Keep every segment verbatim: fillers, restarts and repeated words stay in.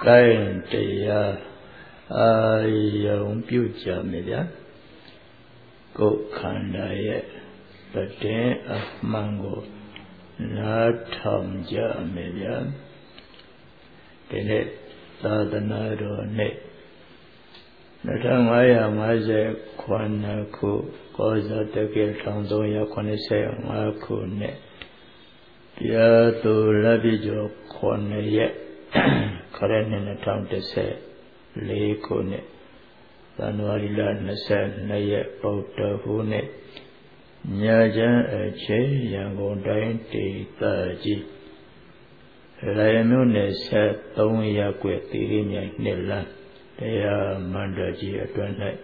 Kain Tia Ayong Puja Media Go Kandaya the day of Mango Natam Ja Media Tenet Sadanado Ne Natamaya Maze Kwanaku Koza Tekil Tanzoya Kwanese Maku Ne Pia to Labijo Kwanaya Karen in a town to say Lekone January Nasa Naya Pota Hune Nyaja Eche Yango Dainti Taji Rayamune said Tonya Quetiria Nilla Dea Mandaji at one night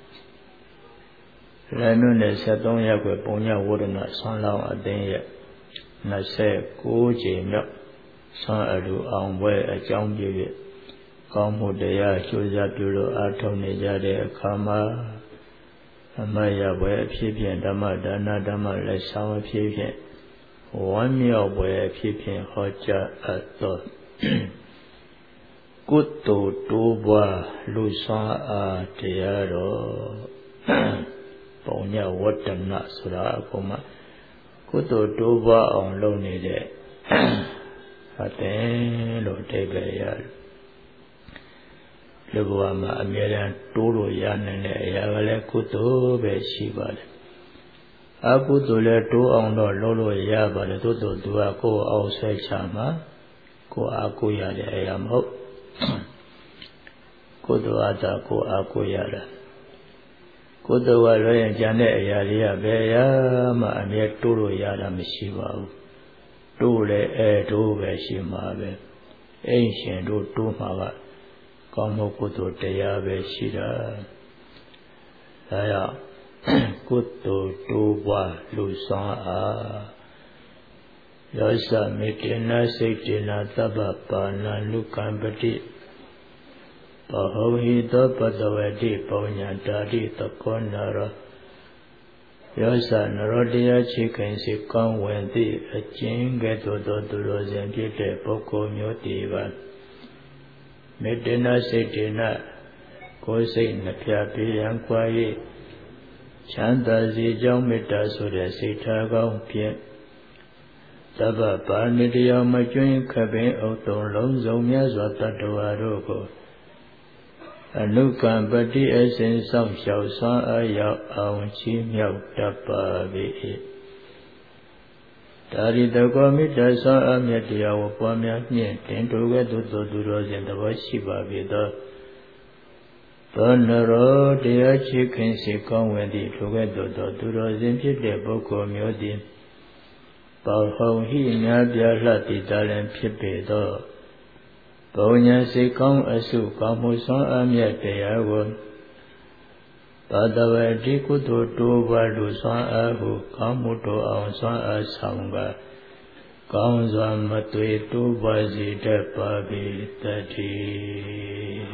Rayamune said Tonya Queponia wouldn't not son long a day yet Nasa Koji Milk Son Adu on way a young baby Kamudaya Chuzapulo Atonijade Kama Amaya way Pipian Dama Dana Dama Lesama Pipian one meal way Pipian Hoja at the Good to Duba Lusa Tiaro Ponya Water Nasura Koma Good to Duba on Lonely Day Atelo Tebeyal Luguama Amerian Turu Yanene Yagale Kuto Beshibal Akutule to on the Lolo Yabal Toto Duako outside Chama Ko Akuya de Ayamo Kudoata Ko Akuyara Kudoa Janet Yalia Beya Ma Amir Turu Yada Mishiva Dole e do Veshimabe, ancient do Tumaga, Kamokuto Tea Veshida. Aya Kuto Tuba Lusan A Yosa Mitina Sitina Tabapa Lukambati Pahohita Padavati Ponyantadi Takonara Yosa Narodia chicken sikon when the a chin get to the and get a poco mutiva. Medina Sitina, Cosin, Piapi, and Quiet Chanta Zijong Meta so the Sitago Pien Taba Parnidia Majuin Cabin Auto Lonzo Miazwata Doarogo. Anukan Badi as in some shall son a yaw on chimel tapa be. Tari the Gomita son a media of Pomia Nien to get to the Duros and the Washiba with the Tonero, dear chicken sikon when the together the Duros and the Boko Mudi. Bao he Nadia Lati Dalen Pipedo. Bonya Sikong Asu Kamuson Amia Teago Padava Dikuto Tuba Lusan Ahu Kamuto Ansan Asanga Kaunzan Matui Tuba Zita Pabi Tati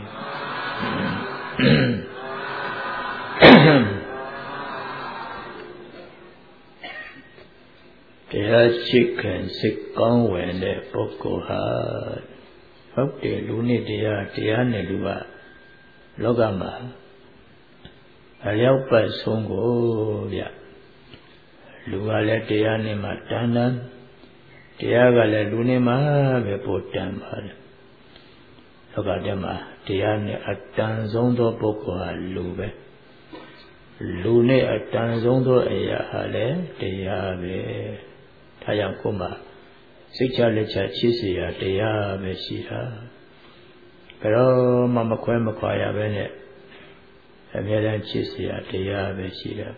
Tea chicken Sikong when the Boko had Hope the Lunidia Tiane Lua Logama Aliaupa Songo Ya Lua le Tiane Matana Tiaga le Lunima Vepotamar Logadema Tiane Atanzondo Pocoa Lube Lune Atanzondo Eya Hale Tiave Tayakuma Sicha lecha chisia teya veshira. Pero mama kwe makwaya bene. Ameran chisia teya veshira.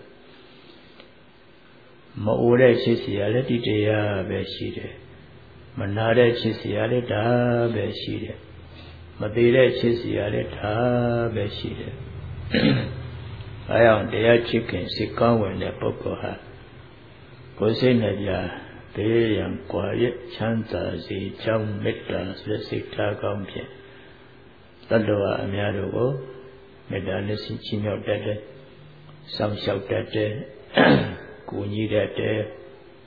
Maure chisia le ti teya veshire. Manare chisia le ta veshire. Matire chisia le ta veshire. Ayang teya chicken sikang wende pokoha. Kose nadia. Beyan quiet chanta si chum metta sita compie. Tadua amiadogo, medanis chimio dede, some shout dede, kuni dede.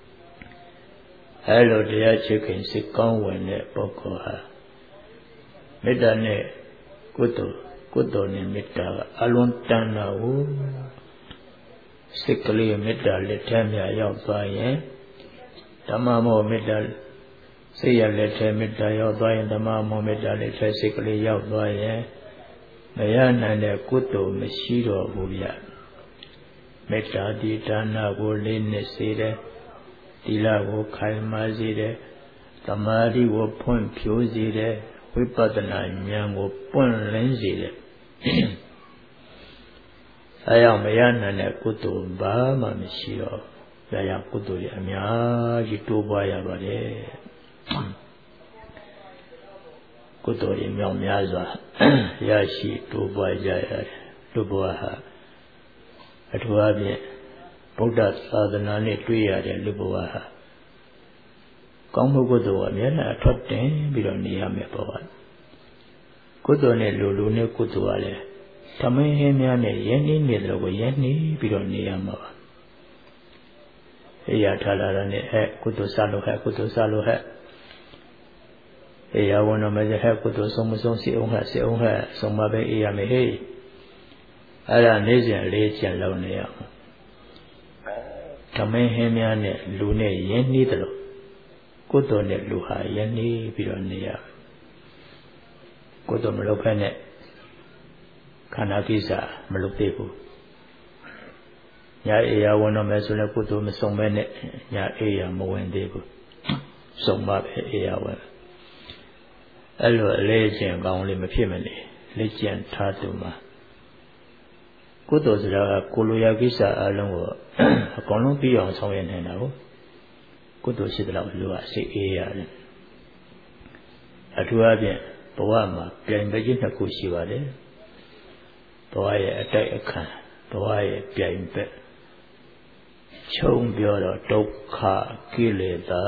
Hello, dear chicken, sick on when the pocoha. မေတ္တာနဲ့ကုသိုလ်ကုသိုလ်နဲ့မေတ္တာကအလွန်တန်တာကိုစိတ်ကလေးမေတ္တာလက်ထဲမြရောက်သွားရင်ဓမ္မမောမေတ္တာစိတ်ရလက်ထဲမေတ္တာရောက်သွားရင်ဓမ္မမောမေတ္တာလက်ထဲစိတ်ကလေးရောက်သွားရင်မရနိုင်တဲ့ကုသိုလ်မရှိတော့ဘူးဗျမေတ္တာဒီဒါနကိုလေးနှစ်စေတယ်သီလကိုခိုင်မာစေတယ်သမာဓိကိုဖွံ့ဖြိုးစေတယ်ဝိပဿနာဉာဏ်ကိုပွင့်လင်းစေတယ်အဲကြောင့်မရနိုင်တဲ့ကုသိုလ်ဘာမှမရှိတော့ဒါကြောင့်ကုသိုလ်တွေအများကြီးတိုးပွားရပါတယ်ကုသိုလ်တွေမြောက်များစွာရရှိတိုးပွားကြရတယ်လူဘဝဟာအထူးအဖြင့်ဗုဒ္ဓသာသနာနဲ့တွေ့ရတဲ့လူဘဝဟာကောင်းမှုကုသိုလ်အများနဲ့အထွက်တင်ပြီးတော့နေရမယ်ပေါ့ပါကုသိုလ်နဲ့လူလူနဲ့ကုသိုလ်ကလည်းသမင်းဟင်းများနဲ့ယဉ်နှီးနေတယ်ကိုယဉ်နှီးပြီးတော့နေရမှာပါအေးရထားလာတဲ့အဲကုသိုလ်စလို့ဟဲ့ကုသိုလ်စလို့ဟဲ့အေးရဝန်တော်မဲ့ဟဲ့ကုသိုလ်ဆုံးမဆုံးစီအောင်ဟဲ့စီအောင်ဟဲ့ဆုံးမပဲအေးရမယ်ဟေးအဲ့ဒါနေ့စဉ်လေးကျင့်လုံးနေရအောင်သမင်းဟင်းများနဲ့လူနဲ့ယဉ်နှီးတယ်လို့ကုသိုလ်နဲ့လူဟာယဉ်နှီးပြီးတော့နေရကုသိုလ်မလုပ်ဖက်နဲ့ခန္ဓာကိစ္စမလုပ်သေးဘူးညာအေရဝန်တော်မယ်ဆိုလည်းကုသိုလ်မဆုံးပဲနဲ့ညာအေရမဝင်သေးဘူးဆုံးမပဲအေရဝင်အဲ့လိုအလေးကျင့်ကောင်းလေးမဖြစ်မနေလက်ကျင့်ထားသူမှာကုသိုလ်ဆိုတာကကိုလိုရာကိစ္စအလုံးကိုအကုန်လုံးပြီးအောင်ဆောင်ရွက်နေတာကိုကုသိုလ်ရှိတဲ့လောက်လူကစိတ်အေးရတယ်အထူးအဖြင့်ဘဝမှာပြိုင်ပဲခြင်းနှစ်ခုရှိပါတယ်ဘဝရဲ့အတိုက်အခံဘဝရဲ့ပြိုင်ပဲခြုံပြောတော့ဒုက္ခကိလေသာ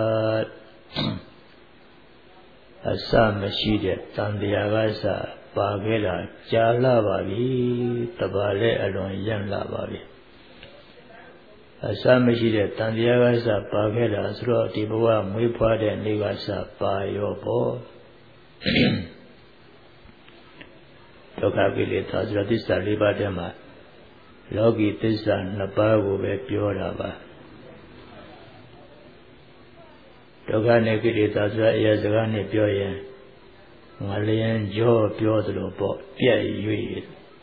အစမရှိတဲ့တန်တရားကစပါခဲ့တာကြာလာပါပြီတပါလည်းအလွန်ရင့်လာပါပြီအစမရှိတဲ့တန်တရားကစပါခဲ့တာဆိုတော့ဒီဘဝမွေးဖွားတဲ့နေ့ကစပါရောပေါ့ဒုက္ခကိလေသာဆိုတဲ့သစ္စာလေးပါးတည်းမှာလောကီသစ္စာနှစ်ပါးကိုပဲပြောတာပါဒုက္ခနဲ့ကိလေသာဆိုတဲ့အရာစကားနဲ့ပြောရင်ငလျင်ကြောပြောသလိုပေါ့ပြက်၍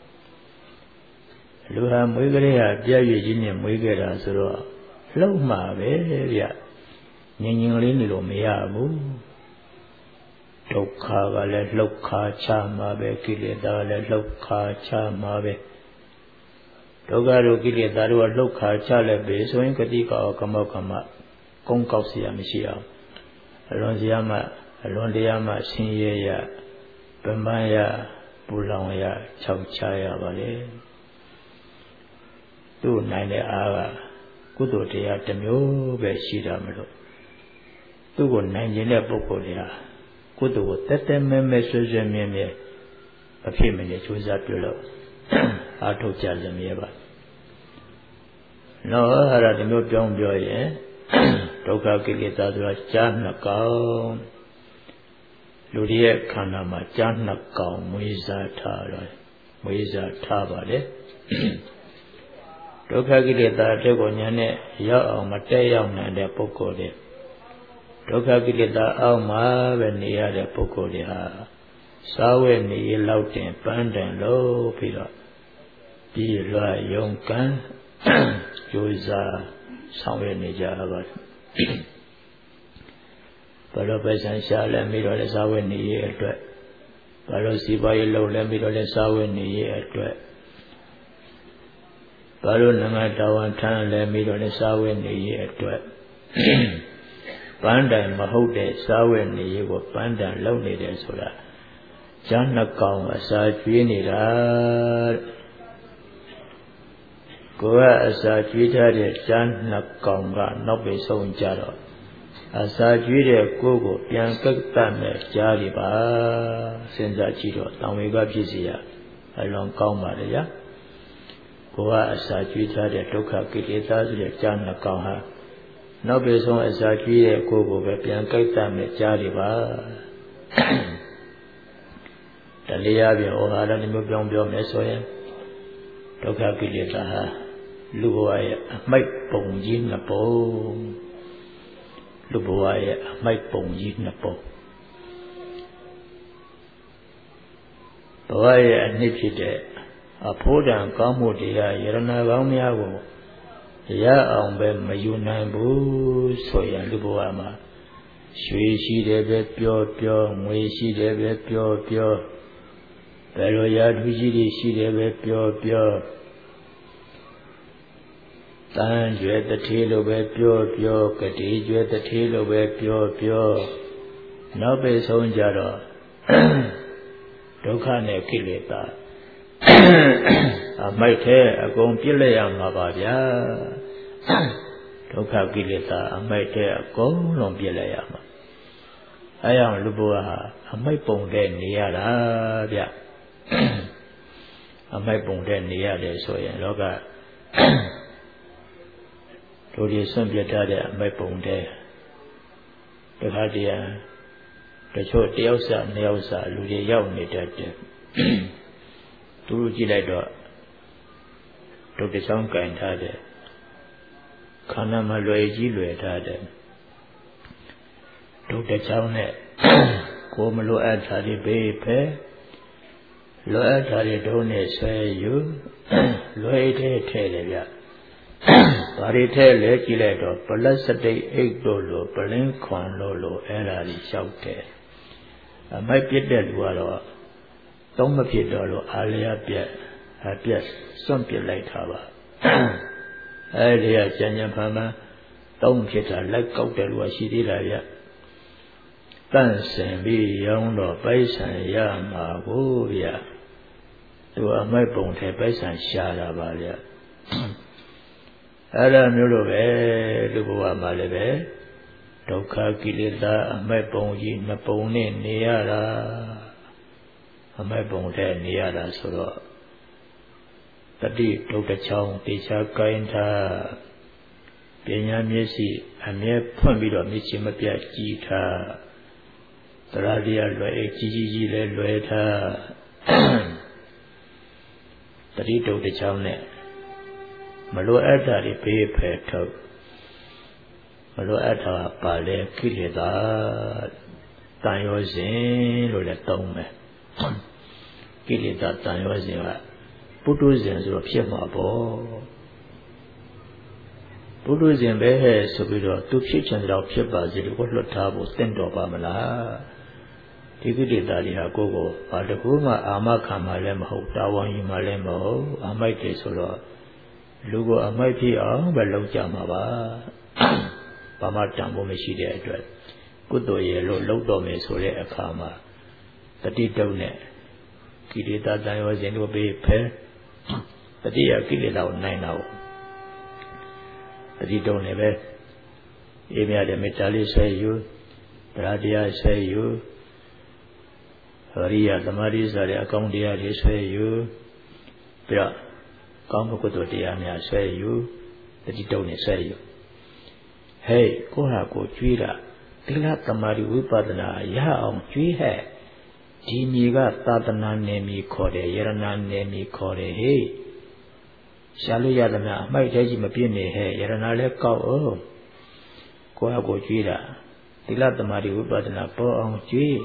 လူဟာမွေးကလေးဟာပြက်၍ကြီးနဲ့မွေးခဲ့တာဆိုတော့လှုပ်မှာပဲဗျငြင်ငြင်လေးနေလို့မရဘူးဒုက္ခကလည်းလှုပ်ခါချမှာပဲကိလေသာကလည်းလှုပ်ခါချမှာပဲဒုက္ခတို့ကိလေသာတို့ကလှုပ်ခါချလည်းပဲဆိုရင်ဂတိကောကမောကမကုန်းကောက်เสียမရှိအောင်အလွန်စရာမှအလွန်တရားမှဆင်းရဲရဗမန်းရပူလောင်ရခြောက်ချရပါလေသူ့နိုင်တဲ့အားကကုသိုလ်တရားတစ်မျိုးပဲရှိတာမလို့သူ့ကိုနိုင်ခြင်းတဲ့ပုဂ္ဂိုလ်တွေဟာကုသိုလ်ကိုတက်တက်မဲမဲဆွဆွမြဲမြဲအဖြစ်မနေကြိုးစားပြုလို့အားထုတ်ကြစမြဲပါနော်အဲ့ဒါဒီမျိုးပြောင်းပြောရင်ဒုက္ခကိလေသာဆိုတာကြားနှစ်ကောင်လူတွေရဲ့ခန္ဓာမှာကြားနှစ်ကောင်မွေးစားထားတယ်မွေးစားထားပါလေဒုက္ခကိလေသာတဲ့ကိုညာနဲ့ရောက်အောင်မတက်ရောက်နိုင်တဲ့ပုဂ္ဂိုလ်တွေဒုက္ခကိလေသာအောက်မှာပဲနေရတဲ့ပုဂ္ဂိုလ်တွေဟာစားဝဲနေရလောက်တင်ပန်းတန်လို့ပြီးတော့ပြီးလွှာယုံကံကြိုးစားဆောင်ရွက်နေကြပါဘာလို့ပဲဆန်ရှာလဲပြီးတော့လဲစားဝဲနေရအတွက်ဘာလို့စီပွားရေးလုပ်လဲပြီးတော့လဲစားဝဲနေရအတွက်ဘာလို့နမတာဝန်ထမ်းလဲပြီးတော့လဲစားဝဲနေရအတွက်ပန်းတိုင်မဟုတ်တဲ့စားဝဲနေရကိုပန်းတန်လုပ်နေတယ်ဆိုတာကျမ်းနှကောင်အစာကျွေးနေတာကိုယ်ကအစာကျွေးထားတဲ့ကျမ်းနှကောင်ကနောက်ပြေဆုံးကြတော့အစာကျွေးတဲ့ကိုယ်ကိုပြန်ကပ်တတ်မဲ့ကြားရပါစဉ်းစားကြည့်တော့တံဝေကဖြစ်စီရအလွန်ကောင်းပါလေဗျာကိုယ်ကအစာကျွေးထားတဲ့ဒုက္ခကိလေသာဆိုတဲ့ကျမ်းနှကောင်ဟာနောက်ပြေဆုံးအစာကျွေးတဲ့ကိုယ်ကိုပဲပြန်ကပ်တတ်မဲ့ကြားရပါလေးရပြင်ဩဟာရတစ်မျိုးပြောင်းပြောမယ်ဆိုရင်ဒုက္ခကိလေသာဟာလူဘဝရဲ့အမိုက်ပုံကြီးနှစ်ပုံလူဘဝရဲ့အမိုက်ပုံကြီးနှစ်ပုံဘဝရဲ့အနှစ်ဖြစ်တဲ့အဖို့တန်ကောင်းမှုတရားယရနာကောင်းများကိုရအောင်ပဲမယူနိုင်ဘူးဆိုရင်လူဘဝမှာရွှေရှိတယ်ပဲပြောပြောငွေရှိတယ်ပဲပြောပြောဘယ်လိုရာထူးကြီးတွေရှိတယ်ပဲပြောပြောတန်ကျွဲတထေးလိုပဲပြောပြောကတိကျွဲတထေးလိုပဲပြောပြောနောက်ပဲဆုံးကြတော့ဒုက္ခနဲ့ကိလေသာအမိုက်ထဲအကုန်ပြစ်လိုက်ရမှာပါဗျာဒုက္ခကိလေသာအမိုက်ထဲအကုန်လုံးပြစ်လိုက်ရမှာအဲကြောင့်လူဘဝဟာအမိုက်ပုံတဲ့နေရတာဗျအမိုက်ပုံတဲ့နေရတယ်ဆိုရင်လောကတို့ဒီဆွန့်ပြထားတဲ့အမိုက်ပုံတဲ့တခါတည်းတချို့တယောက်စနှစ်ယောက်စလူတွေရောက်နေတတ်တယ်သူတို့ကြည့်လိုက်တော့ဒုက္ခဆောင်ကင်ထားတယ်ခန္ဓာမှာလွယ်ကြီးလွယ်ထားတယ်ဒုက္ခဆောင်နဲ့ကိုမလိုအပ်တာတွေဘေးဖယ်လိုအပ်တာတွေဒုနဲ့ဆွဲယူလွယ်တဲ့ထဲတယ်ဗျဘာတွေထဲလဲကြည့်လိုက်တော့ပလတ်စတိတ်အိတ်တို့လိုပလင်းခွန်လို့လို့အဲ့ဒါကြီးလျှောက်တယ်အမိုက်ပြစ်တဲ့လူကတော့သုံးမဖြစ်တော့လို့အာလျာပြက်အပြက်စွန့်ပစ်လိုက်တာပါအဲ့ဒီကကျန်ကျန်ဖန်ဖန်သုံးဖြစ်တာလက်ကောက်တယ်လို့ရှိသေးတာဗျတန့်စင်ပြီးရောင်းတော့ပိုက်ဆံရမှာကိုဗျသူအမိုက်ပုံထဲပိုက်ဆံရှာတာပါဗျအဲ့ဒါမျိုးလိုပဲလူဘဝမှာလည်းပဲဒုက္ခကိလေသာအမိုက်ပုံကြီးနှစ်ပုံနဲ့နေရတာအမိုက်ပုံထဲနေရတာဆိုတော့တတိဒုက္ခချောင်းတေချာကိုင်းထားပညာမျက်စိအမြဲဖွင့်ပြီးတော့မျက်စိမပြတ်ကြည်ထားတရားတရားလွယ်ကြီးကြီးကြီးလဲလွယ်ထားတတိဒုက္ခချောင်းနဲ့မလိုအပ်တာတွေဘေးဖယ်ထုတ်မလိုအပ်တာပါလေကိလေသာတန်ရောစဉ်လို့လည်းသုံးမယ်ကိလေသာတန်ရောစဉ်ကပုထုဇဉ်ဆိုတော့ဖြစ်မှာပေါ့ပုထုဇဉ်ပဲဟဲ့ဆိုပြီးတော့သူဖြစ်ချင်တော့ဖြစ်ပါစေလို့လွတ်ထားဖို့တင့်တော်ပါမလားဒီကိလေသာတွေဟာကိုယ့်ကိုဘာတကူမှအာမခံမှလည်းမဟုတ်တာဝန်ယူမှလည်းမဟုတ်အမိုက်တွေဆိုတော့လူကိုအမိုက်ဖြစ်အောင်ပဲလုပ်ကြမှာပါဘာမှတန်ဖို့မရှိတဲ့အတွက်ကုသိုလ်ရဲ့လို့လုပ်တော်မယ်ဆိုတဲ့အခါမှာတတိတုံးနဲ့ကိလေသာတန်ရောစဉ်တို့ပေးဖဲတတိယကိလေသာကိုနိုင်တာပေါ့တတိတုံးလည်းပဲအေးမြတဲ့မေတ္တာလေးဆွဲယူတရားတရားဆွဲယူဟရိယသမာဓိဆိုတဲ့အကောင်းတရားတွေဆွဲယူပြီးတော့ကောင်းမှုကုသိုလ်တရားများဆွဲယူတတိတုံးနဲ့ဆွဲယူဟဲ့ကိုဟာကိုကြွေးတာသီလသမာဓိဝိပဿနာရအောင်ကြွေးဟဲ့ဒီမြေကသာသနာနယ်မြေခေါ်တယ်ယရနာနယ်မြေခေါ်တယ်ဟေ့ရှာလို့ရသမျှအမိုက်တဲကြီးမပြည့်နေဟဲ့ယရနာလည်းကောက်အောင်ကိုဟာကိုကြွေးတာသီလသမာဓိဝိပဿနာပေါ်အောင်ကြွေး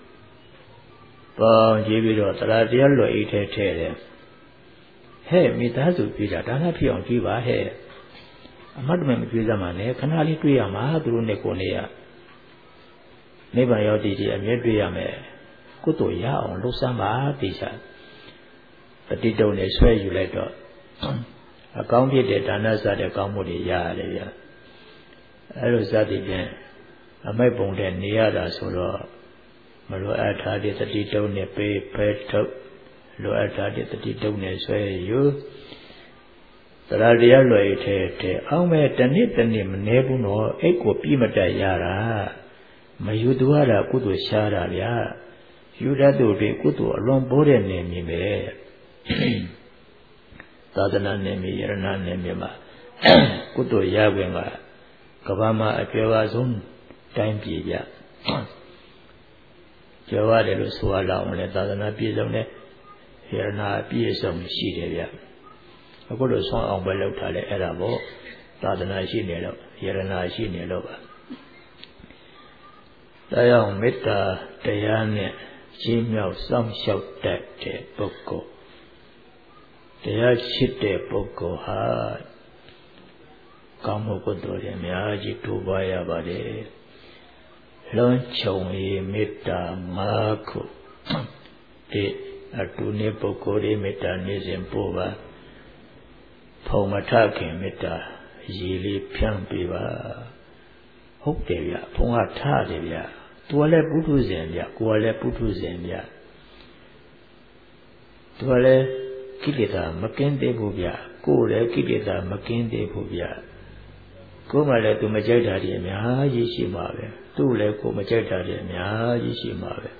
ပေါ်ကြည့်ပြီးတော့တရားတရားလွယ်အိတ်ထဲထည့်တယ်ဟဲ့မိသားစုကြွေးတာဒါနဖြစ်အောင်ကြွေးပါဟဲ့အမတ်တမဲမကြွေးစမ်းပါနဲ့ခဏလေးတွေ့ရမှာသူတို့နဲ့ကိုယ်နဲ့ရနိဗ္ဗာန်ရောက်တည်တည်အမြဲတွေ့ရမယ်ကုသိုလ်ရအောင်လှုပ်စမ်းပါတိချာပฏิတုံနဲ့ဆွဲယူလိုက်တော့အကောင်းဖြစ်တဲ့ဒါနစတဲ့ကောင်းမှုတွေရရတယ်ဗျအဲလိုစသည်ဖြင့်အမိုက်ပုံတဲ့နေရတာဆိုတော့မလိုအပ်တာတဲ့တတိတုံနဲ့ပေးဖဲထုတ်လိုအပ်တာတဲ့တတိတုံနဲ့ဆွဲယူတရားတရားလွယ်ထဲထဲအောင်မဲ့တနည်းတနည်းမနှဲဘူးနော်အိတ်ကိုပြီးမတက်ရတာမယူသူရတာကုသိုလ်ရှားတာဗျာယူတတ်သူတွေကုသိုလ်အလွန်ပိုးတဲ့နေမြင်ပဲသာသနာနယ်မြေယရနာနယ်မြေမှာကုသိုလ်ရခွင့်ကကဘာမှာအကျော်အဆုံးတိုင်းပြည်ပြကျော်ရတယ်လို့ဆိုရလောက်လည်းသာသနာပြည့်စုံတဲ့ယရနာပြည့်စုံရှိတယ်ဗျအခုလိုဆွမ်းအောင်ပဲလောက်ထားလဲအဲ့ဒါပေါ့သာသနာရှိနေလို့ယရနာရှိနေလို့ပါဒါကြောင့်မေတ္တာတရားနဲ့ကြီးမြောက်စောင့်ရှောက်တတ်တဲ့ပုဂ္ဂိုလ်တရားရှိတဲ့ပုဂ္ဂိုလ်ဟာကောင်းမှုကုသိုလ်တွေအများကြီးတိုးပွားရပါတယ်လွန်ခြုံရေးမေတ္တာငါးခုဒီအတူနေပုဂ္ဂိုလ်တွေမေတ္တာနေစဉ်ပို့ပါဖုံမထခင်မေတ္တာရည်လေးဖြန့်ပေးပါဟုတ်တယ်ဗျဖုံကထားတယ်ဗျသူကလည်းပုထုဇဉ်ဗျကိုယ်ကလည်းပုထုဇဉ်ဗျသူကလည်းကိလေသာမကင်းသေးဘူးဗျကိုယ်လည်းကိလေသာမကင်းသေးဘူးဗျကိုယ်မှလည်းသူမကြိုက်တာတွေအများကြီးရှိမှာပဲသူ့လည်းကိုယ်မကြိုက်တာတွေအများကြီးရှိမှာပဲ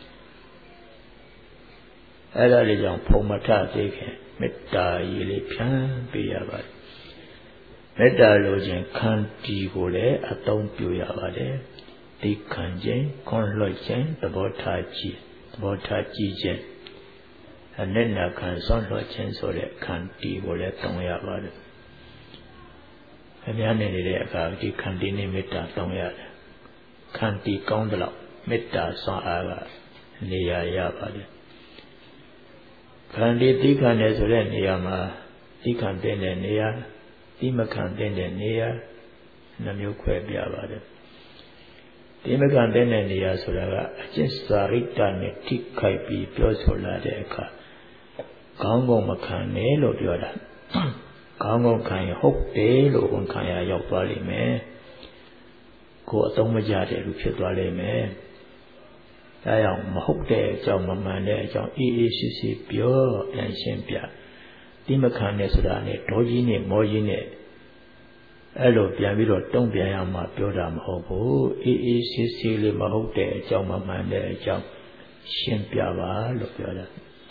အဲ့ဒါလေးကြောင့်ဖုံမထသေးခင်မေတ္တာရည်လေးဖြန်းပေးရပါတယ်မေတ္တာလိုခြင်းခန္တီကိုလည်းအသုံးပြုရပါတယ်ဒီခံခြင်းခွန်လွှတ်ခြင်းသဘောထားကြည့်သဘောထားကြည့်ခြင်းအနစ်နာခံဆွလွှတ်ခြင်းဆိုတဲ့ခန္တီကိုလည်းသုံးရပါတယ်အများနဲ့နေတဲ့အခါဒီခန္တီနဲ့မေတ္တာသုံးရတယ်ခန္တီကောင်းသလောက်မေတ္တာဆွမ်းအားကနေရာရပါတယ်ခန္တီတိခံတယ်ဆိုတဲ့နေရာမှာတိခံတဲ့နေရာတိမခံတဲ့နေရာနှမျိုးခွဲပြပါတယ်တိမခံတဲ့နေရာဆိုတာကအကျင့်စာရိတ္တနဲ့ထိခိုက်ပြီးပြောဆိုလာတဲ့အခါကောင်းကောင်းမခံနဲ့လို့ပြောတာကောင်းကောင်းခံရင်ဟုတ်တယ်လို့ဝန်ခံရရောက်သွားလိမ့်မယ်ကိုယ်အသုံးမကျတဲ့လူဖြစ်သွားလိမ့်မယ်ဒါကြောင့်မဟုတ်တဲ့အကြောင်းမမှန်တဲ့အကြောင်းအေးအေးရှိရှိပြောပြန်ရှင်းပြတိမခံနဲ့ဆိုတာနဲ့ဒေါကြီးနဲ့မောကြီးနဲ့အဲ့လိုပြန်ပြီးတော့တုံ့ပြန်ရမှပြောတာမဟုတ်ဘူးအေးအေးရှိရှိလေးမဟုတ်တဲ့အကြောင်းမမှန်တဲ့အကြောင်းရှင်းပြပါလို့ပြောတာ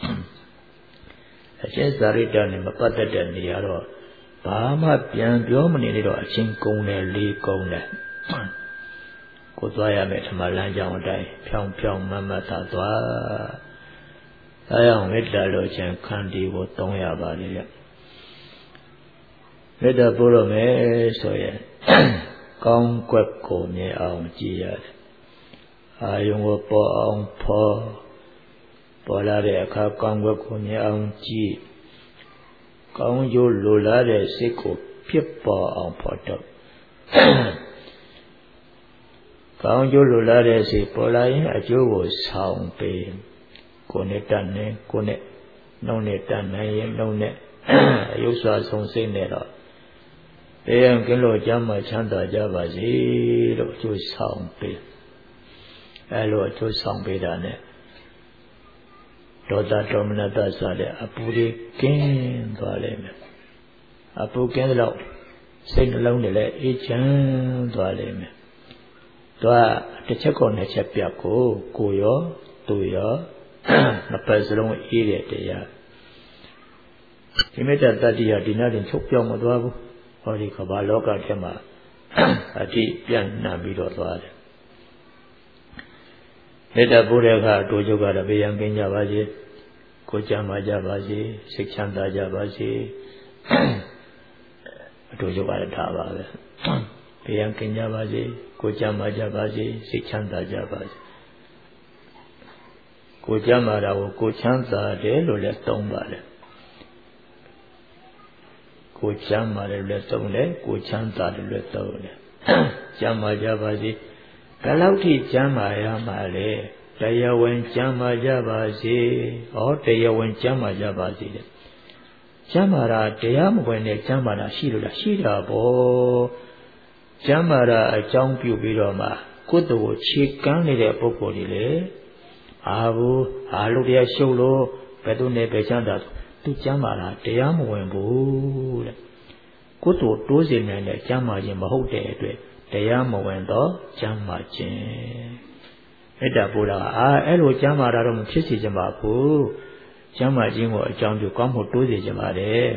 အကျင့်စာရိတ္တနဲ့မပတ်သက်တဲ့နေရာတော့ဘာမှပြန်ပြောမနေတော့အချင်းကုန်းတယ်လေးကုန်းတယ်ကိုသွားရမယ်ဓမ္မလမ်းကြောင်းအတိုင်းဖြောင်းဖြောင်းမမတ်သာသွားအဲအောင်မေတ္တာလိုခြင်းခန္တီကိုသုံးရပါလေဗျမေတ္တာပို့လို့မယ်ဆိုရင်ကောင်းကွက်ကိုမြင်အောင်ကြည်ရတယ်အာယုံကိုပေါ်အောင်ဖော်ပေါ်လာတဲ့အခါကောင်းကွက်ကိုမြင်အောင်ကြည်ကောင်းကျိုးလိုလားတဲ့စိတ်ကိုဖြစ်ပေါ်အောင်ဖော်တော့ကောင်းကျိုးလိုလားတဲ့စိတ်ပေါ်လာရင်အကျိုးကိုဆောင်ပေးကိုယ်နဲ့တတ်နေကိုယ်နဲ့နှုံးနဲ့တတ်နိုင်ရင်နှုံးနဲ့အယုစွာဆုံးစိတ်နဲ့တော့တရားကင်းလို့ကျမ်းမှချမ်းသာကြပါစေလို့အကျိုးဆောင်ပေးအဲလိုအကျိုးဆောင်ပေးတာနဲ့ဒေါသဒေါမနတစတဲ့အပူတွေကင်းသွားလိမ့်မယ်အပူကင်းတော့စိတ်နှလုံးတွေလည်းအေးချမ်းသွားလိမ့်မယ်သူကတစ်ချက်ကောနှစ်ချက်ပြတ်ကိုကိုရောသူရောနှစ်ပတ်စလုံးအေးတဲ့တရားဒီမေတ္တာတတ္တိယဒီနာတင်ချုပ်ပြောင်းမသွားဘူးဟောဒီကမ္ဘာလောကထဲမှာအတိပြန့်နှံ့ပြီးတော့သွားတယ်မေတ္တာပို့တဲ့အခါအတူချုပ်ကတော့ဘေးရန်ကင်းကြပါစေကိုယ်ချမ်းသာကြပါစေစိတ်ချမ်းသာကြပါစေအတူချုပ်ကတော့ဒါပါပဲဘေးရန်ကင်းကြပါစေကိုယ်ချမ်းသာကြပါစေစိတ်ချမ်းသာကြပါစေကိုယ်ချမ်းသာတာကိုကိုယ်ချမ်းသာတယ်လို့လည်းသုံးပါတယ်ကိုယ်ချမ်းသာတယ်လို့သုံးတယ်ကိုယ်ချမ်းသာတယ်လို့သုံးတယ်ချမ်းသာကြပါစေဘယ်လောက်ထိချမ်းသာရမှာလဲတရားဝင်ချမ်းသာကြပါစေဟောတရားဝင်ချမ်းသာကြပါစေတဲ့ချမ်းသာတာတရားမဝင်တဲ့ချမ်းသာတာရှိလို့လားရှိတာပေါ့ချမ်းသာတာအကြောင်းပြုပြီးတော့မှကိုယ်တော်ကိုခြေကမ်းနေတဲ့ပုဂ္ဂိုလ်တွေလေအာဘူးအာလို့တရားရှုပ်လို့ဘယ်သူနဲ့ပဲချမ်းသာသူချမ်းသာတာတရားမဝင်ဘူးတဲ့ကိုယ်တော်တိုးစေနိုင်တဲ့ချမ်းသာခြင်းမဟုတ်တဲ့အတွက်တရားမဝင်တော့ချမ်းသာခြင်းမေတ္တာပို့တာအာအဲ့လိုချမ်းသာတာတော့မဖြစ်စေချင်ပါဘူးချမ်းသာခြင်းကိုအကြောင်းပြုကောင်းမှုတိုးစေချင်ပါတယ်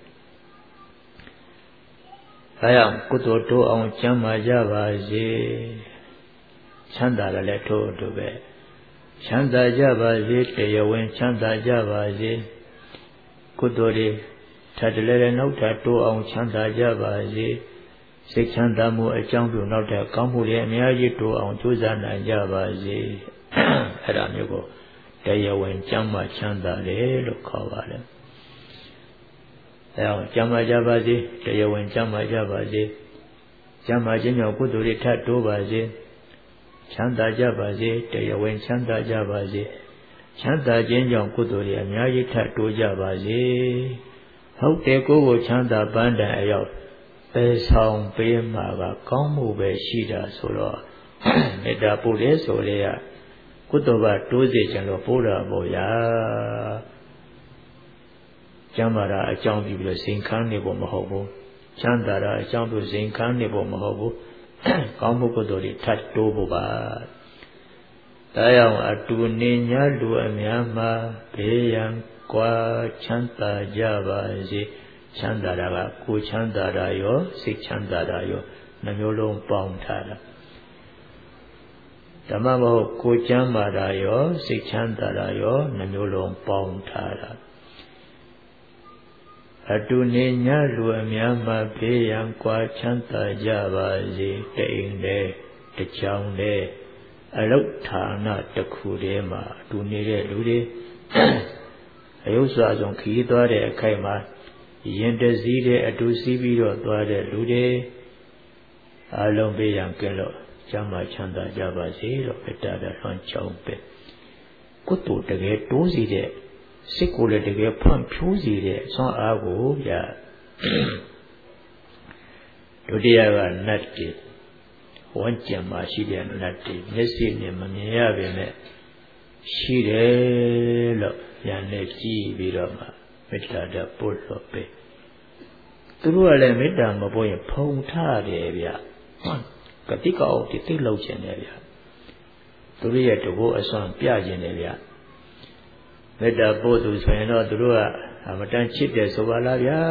ဒါကြောင့်ကုသိုလ်တိုးအောင်ချမ်းသာကြပါစေချမ်းသာတယ်လည်းထို့အတူပဲချမ်းသာကြပါစေတရားဝင်ချမ်းသာကြပါစေကုသိုလ်တွေထပ်တလဲလဲနောက်ထပ်တိုးအောင်ချမ်းသာကြပါစေစိတ်ချမ်းသာမှုအကြောင်းပြုနောက်ထပ်ကောင်းမှုတွေအများကြီးတိုးအောင်ကြိုးစားနိုင်ကြပါစေအဲ့ဒါမျိုးကိုတရားဝင်ကျမ်းမာချမ်းသာတယ်လို့ခေါ်ပါတယ်အဲအောင်ကျမ်းမာကြပါစေတရားဝင်ကျမ်းမာကြပါစေကျမ်းမာခြင်းကြောင့်ကုသိုလ်တွေထပ်တိုးပါစေချမ်းသာကြပါစေတရားဝင်ချမ်းသာကြပါစေချမ်းသာခြင်းကြောင့်ကုသိုလ်တွေအများကြီးထပ်တိုးကြပါစေဟုတ်တယ်ကိုယ်ကိုချမ်းသာပန်းတိုင်အရောက်ပဲဆောင်ပေးမှာကကောင်းမှုပဲရှိတာဆိုတော့မေတ္တာပို့တယ်ဆိုလေကကုသိုလ်ကတိုးစေခြင်းလို့ပို့တာပေါ့ဗျာကျမ်းမာတာအကြောင်းပြုပြီးစိန်ခမ်းနေဖို့မဟုတ်ဘူးချမ်းသာတာအကြောင်းပြုစိန်ခမ်းနေဖို့မဟုတ်ဘူးကောင်းမှုကုသိုလ်တွေထပ်တိုးဖို့ပါဒါကြောင့်အတူနေ냐လူအများမှာဘေးရန်ကွာချမ်းသာကြပါစေချမ်းသာတာကကိုယ်ချမ်းသာတာရောစိတ်ချမ်းသာတာရောနှမျိုးလုံးပေါင်းထားတာဓမ္မမဟုတ်ကိုယ်ချမ်းသာတာရောစိတ်ချမ်းသာတာရောနှမျိုးလုံးပေါင်းထားတာအတူနေ냐လူအများမှာဘေးရန်ကွာချမ်းသာကြပါစေတိမ်တဲ့တချောင်းတဲ့အလုတ်ဌာနတစ်ခုတည်းမှာအတူနေတဲ့လူတွေအယုစွာဆုံးခီးသွားတဲ့အခိုက်မှာရင်တစည်းတဲ့အတူစီးပြီးတော့သွားတဲ့လူတွေအလုံးဘေးရန်ကင်းလို့ကျမ်းမာချမ်းသာကြပါစေလို့မေတ္တာတော်လွှမ်းချောင်းပဲကုသိုလ်တကယ်တိုးစီတဲ့စိတ်ကိုလည်းတကယ်ဖွံ့ဖြိုးစီတဲ့ဆွမ်းအားကိုဗျာဒုတိယကနတ်တိဝန်းကျင်မှာရှိတဲ့နတ်တိမျက်စိနဲ့မမြင်ရပေမဲ့ရှိတယ်လို့ဉာဏ်နဲ့ကြည့်ပြီးတော့မှမေတ္တာတော်ပို့လို့ပဲသူတို့ကလည်းမေတ္တာမပို့ရင်ဖုံထားတယ်ဗျကတိကောက်တိသိလောက်ခြင်းတယ်ဗျသူတို့ရဲ့တဘောအစွမ်းပြခြင်းတယ်ဗျမေတ္တာပို့သူဆိုရင်တော့သူတို့ကအမတန်ချစ်တယ်ဆိုပါလားဗျာ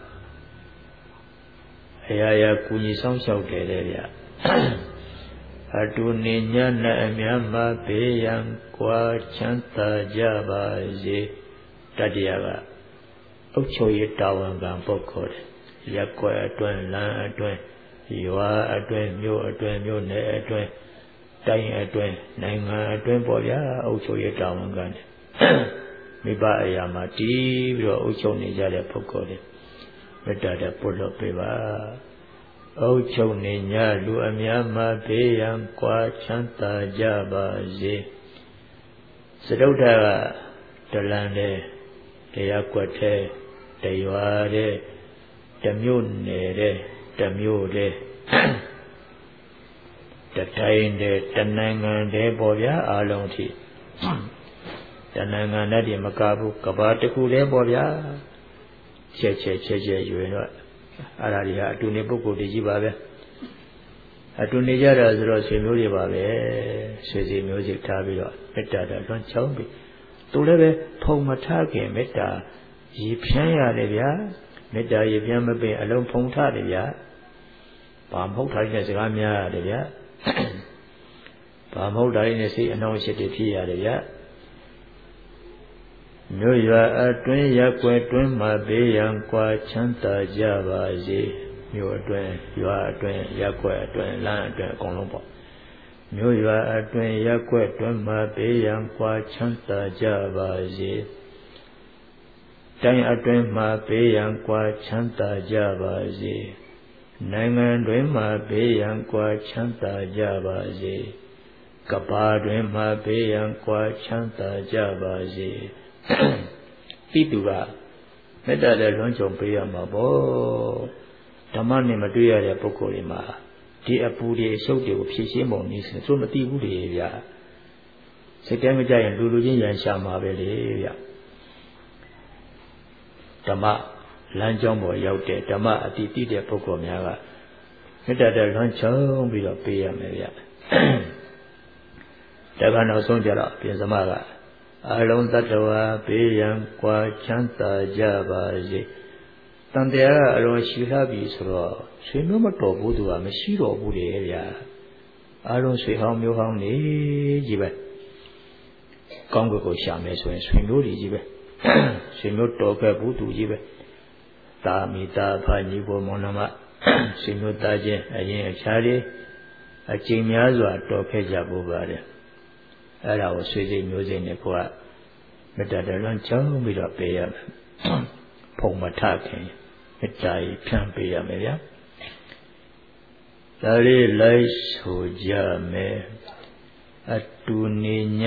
အရာရာကူညီဆောင်ရှောက်တယ်လေဗျအတူနေ냐နဲ့အများမှာဘေးရန်ကွာချမ်းသာကြပါစေတတိယကအုပ်ချုပ်ရေးတာဝန်ခံပုဂ္ဂိုလ်ရက်ကွယ်အတွင်းလမ်းအတွင်းရွာအတွင်းမြို့အတွင်းမြို့နယ်အတွင်းတိုင်းအတွင်းနိုင်ငံအတွင်းပေါ့ဗျာအုပ်ချုပ်ရေးတာဝန်ခံမိဘအရာမှာတည်ပြီးတော့အုပ်ချုပ်နေကြတဲ့ပုဂ္ဂိုလ်တွေမေတ္တာနဲ့ပို့လို့ပေးပါအုပ်ချုပ်နေ냐လူအများမှာဘေးရန်ကွာချမ်းသာကြပါစေစတုဒ္ဓကတလန်တဲ့တရားကွက်တဲ့တရွာတဲ့တမြို့နယ်တဲ့တမြို့တဲ့တတိုင်းတဲ့တနိုင်ငံတဲ့ပေါ့ဗျာအားလုံးထိတနိုင်ငံနဲ့ဒီမကဘူးကဘာတစ်ခုလဲပေါ့ဗျာချက်ချက်ချက်ချက်ယူရင်တော့အဲ့ဒါတွေဟာအတူနေပုဂ္ဂိုလ်တွေကြီးပါပဲအတူနေကြတာဆိုတော့ဆွေမျိုးတွေပါပဲဆွေစီမျိုးစိထားပြီးတော့မေတ္တာတော်လွှမ်းချောင်းပြီးသူလည်းပဲဖုံမထားခင်မေတ္တာရည်ဖြန်းရတယ်ဗျာမေတ္တာရည်ဖြန်းမပင်အလုံးဖုံထားတယ်ဗျာဘာမဟုတ်တာနဲ့စကားများရတယ်ဗျာဘာမဟုတ်တာနဲ့စိတ်အနှောင့်အယှက်တွေဖြစ်ရတယ်ဗျာမြို့ရွာအတွင်းရက်ွယ်တွင်းမှာဘေးရန်ကွာချမ်းသာကြပါစေမြို့အတွင်းရွာအတွင်းရက်ွယ်အတွင်းလမ်းအတွင်းအကုန်လုံးပေါ့မြို့ရွာအတွင်းရက်ွယ်တွင်းမှာဘေးရန်ကွာချမ်းသာကြပါစေတိုင်းအတွင်းမှာဘေးရန်ကွာချမ်းသာကြပါစေနိုင်ငံတွင်မှာဘေးရန်ကွာချမ်းသာကြပါစေကမ္ဘာတွင်မှာဘေးရန်ကွာချမ်းသာကြပါစေတိတူကမေတ္တာနဲ့လွှမ်းခြုံပေးရမှာပေါ့ဓမ္မနဲ့မတွေ့ရတဲ့ပုဂ္ဂိုလ်တွေမှာဒီအပူတွေအရှုပ်တွေကိုဖြည့်ရှင်းပုံနည်းဆိုသူမသိဘူးလေဗျာစိတ်တိုင်းမကြရင်လူလူချင်းရန်ရှာမှာပဲလေဗျာဓမ္မလမ်းကြောင်းပေါ်ရောက်တဲ့ဓမ္မအတိတိတဲ့ပုဂ္ဂိုလ်များကမေတ္တာနဲ့လွှမ်းခြုံပြီးတော့ပေးရမယ်ဗျာဒါကနောက်ဆုံးကြတော့ပြင်စမကအလုံးတ attva ဘေးရန်ကွာချမ်းသာကြပါစေတန်တရားကအလုံးရှိလာပြီဆိုတော့ဆွေမျိုးမတော်ဘူးသူကမရှိတော့ဘူးလေဗျာအလုံးဆွေဟောင်းမျိုးဟောင်းနေကြီးပဲကောင်းကင်ကိုရှာမယ်ဆိုရင်ဆွေမျိုးတွေကြီးပဲဆွေမျိုးတော်ခဲ့ဘူးသူကြီးပဲတာမိတာဖာညီပေါ်မောင်နှမဆွေမျိုးသားချင်းအရင်အခြားတွေအကျင့်များစွာတော်ခဲ့ကြဖို့ပါတယ်အဲ့ဒါကိုဆွေစိတ်မျိုးစိတ်နဲ့ကိုကမေတ္တာတလွန်ချောင်းပြီးတော့ပေးရမယ်ဖုံမထခင်မေတ္တာကြီးဖြန့်ပေးရမယ်ဗျာဒါလေးလိုက်ဆိုကြမယ်အတူနေည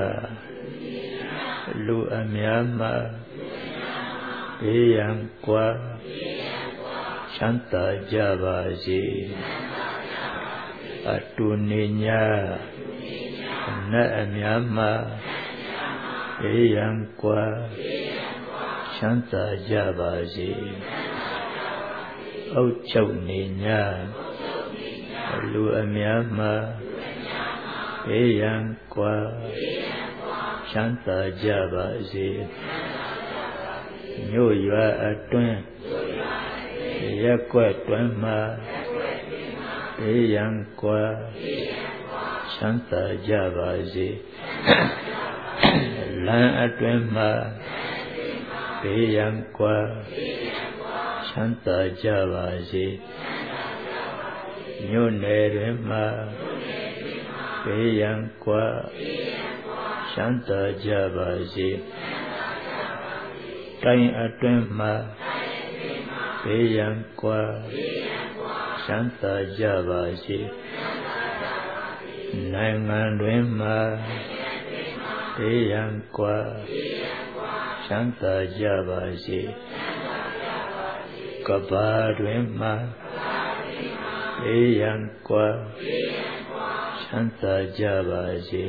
လူအများမှာဘေးရန်ကွာချမ်းသာကြပါစေအတူနေညနတ်အများမှာဘေးရန်ကွာချမ်းသာကြပါစေအုတ်ချုပ်နေညလူအများမှာဘေးရန်ကွာချမ်းသာကြပါစေမြို့ရွာအတွင်းရက်ကွက်တွင်မှာဘေးရန်ကွာချမ်းသာကြပါစေလမ်းအတွင်းမှာဘေးရန်ကွာချမ်းသာကြပါစေမြို့နယ်တွင်မှာဘေးရန်ကွာချမ်းသာကြပါစေတိုင်းအတွင်းမှာဘေးရန်ကွာချမ်းသာကြပါစေနိုင်ငံတွင်မှာဘေးရန်ကွာချမ်းသာကြပါစေကမ္ဘာတွင်မှာဘေးရန်ကွာချမ်းသာကြပါစေ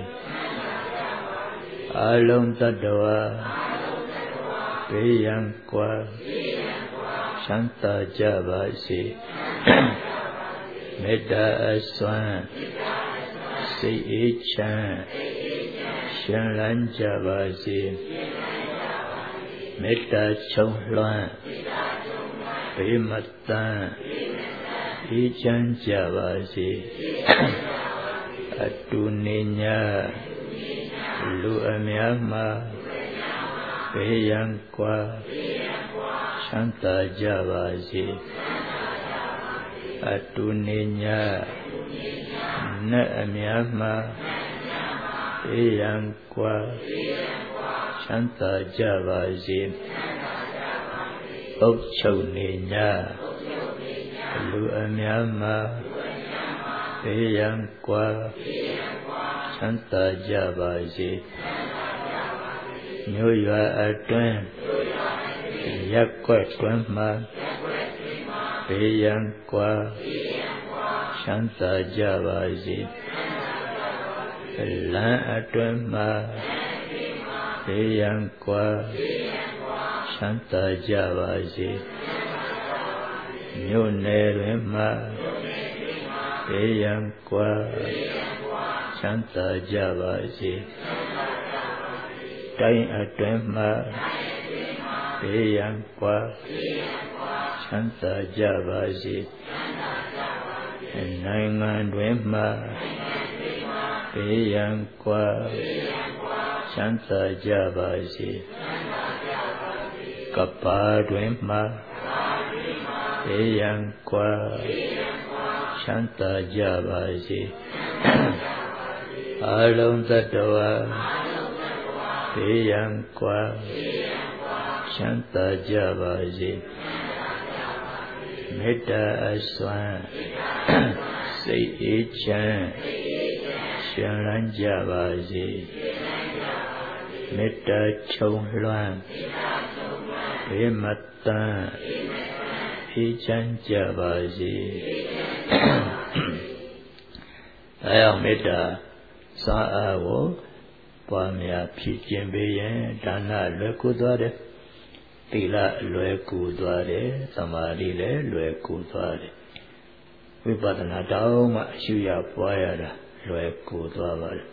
အလုံးသတ္တဝါဘေးရန်ကွာချမ်းသာကြပါစေမေတ္တာအစွမ်းစိတ်အေးချမ်းရှင်လန်းကြပါစေမေတ္တာချုံလွှမ်းဘေးမတန်းအေးချမ်းကြပါစေအတူနေညလူအများမှာဘေးရန်ကွာချမ်းသာကြပါစေအတူနေညနတ်အများမှာဘေးရန်ကွာချမ်းသာကြပါစေအုတ်ချုပ်နေညလူအများမှာဘေးရန်ကွာချမ်းသာကြပါစေမြို့ရွာအတွင်းရက်ကွက်တွင်မှာဘေးရန်ကွာချမ်းသာကြပါစေလမ်းအတွင်းမှာဘေးရန်ကွာချမ်းသာကြပါစေမြို့နယ်တွင်မှာဘေးရန်ကွာချမ်းသာကြပါစေတိုင်းအတွင်းမှာဘေးရန်ကွာချမ်းသာကြပါစေနိုင်ငံတွင်မှာဘေးရန်ကွာချမ်းသာကြပါစေကပ္ပါတွင်မှာဘေးရန်ကွာချမ်းသာကြပါစေအလုံးသတ္တဝါဘေးရန်ကွာချမ်းသာကြပါစေမေတ္တာအစွမ်းစိတ်အေးချမ်းရှင်လန်းကြပါစေမေတ္တာချုံလွှမ်းဘေးမတန်းအေးချမ်းကြပါစေအဲအောင်မေတ္တာစာအားကိုပွားများဖြည့်ကျင့်ပေးရင်ဒါနလွယ်ကူသွားတယ်သီလလွယ်ကူသွားတယ်သမာဓိလည်းလွယ်ကူသွားတယ်ဝိပဿနာတောင်းမှအရှုရပွားရတာလွယ်ကူသွားပါတယ်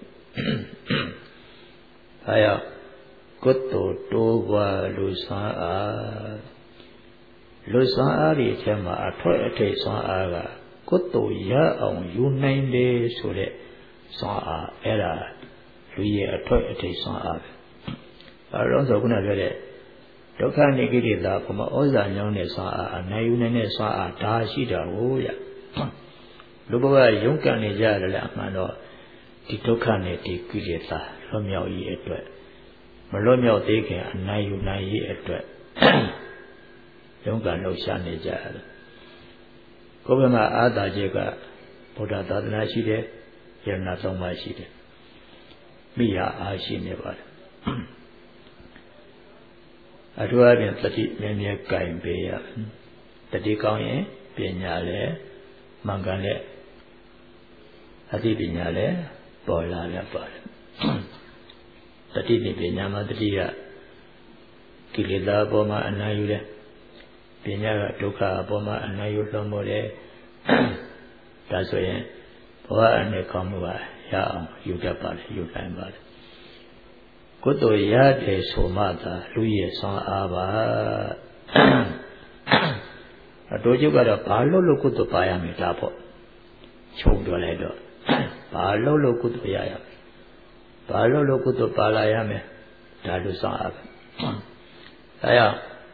အဲရောက်ကုသိုလ်တိုးပွားလူစွမ်းအားလူစွမ်းအားတွေအထက်မှာအထွတ်အထိပ်စွမ်းအားကကုသိုလ်ရအောင်ယူနိုင်တယ်ဆိုတဲ့စွမ်းအားအဲ့ဒါလူရဲ့အထွတ်အထိပ်ဆွမ်းအားပဲအဲတော့ဆိုခုနပြောတဲ့ဒုက္ခနိကိလေသာဘုမဩဇာညောင်းတဲ့ဆွမ်းအားအနိုင်ယူနိုင်တဲ့ဆွမ်းအားဒါရှိတာကိုရလူဘဝရုန်းကန်နေကြရတယ်လေအမှန်တော့ဒီဒုက္ခနဲ့ဒီကိလေသာလွတ်မြောက်ရေးအတွက်မလွတ်မြောက်သေးခင်အနိုင်ယူနိုင်ရေးအတွက်ရုန်းကန်လှုပ်ရှားနေကြရတယ်ကိုယ်ဘက်မှာအာသာခြင်းကဗုဒ္ဓသာသနာရှိတယ်ယရဏသုံးပါးရှိတယ်မိဟာအားရှိနေပါတယ်အထူးအဖြင့်တတိမြဲမြဲကင်ပေးရတတိကောင်းရင်ပညာလည်းမှန်ကန်တဲ့အသိပညာလည်းပေါ်လာရပါတယ်တတိနဲ့ပညာမှာတတိကကိလေသာအပေါ်မှာအနိုင်ယူတယ်ပညာကဒုက္ခအပေါ်မှာအနိုင်ယူလွှမ်းမိုးတယ်ဒါဆိုရင်ဘဝအနေကောင်းမှုပါရအောင်ယူတတ်ပါလေယူနိုင်ပါလေကုသိုလ်ရတယ်ဆိုမှသာလူရဲ့ဆွမ်းအားပါအတူတူကတော့ဘာလို့လို့ကုသိုလ်ပါရမယ်ဒါပေါ့ချုပ်ပြောလိုက်တော့ဘာလို့လို့ကုသိုလ်ရရမယ်ဘာလို့လို့ကုသိုလ်ပါလာရမယ်ဒါလူဆွမ်းအားပဲအဲရ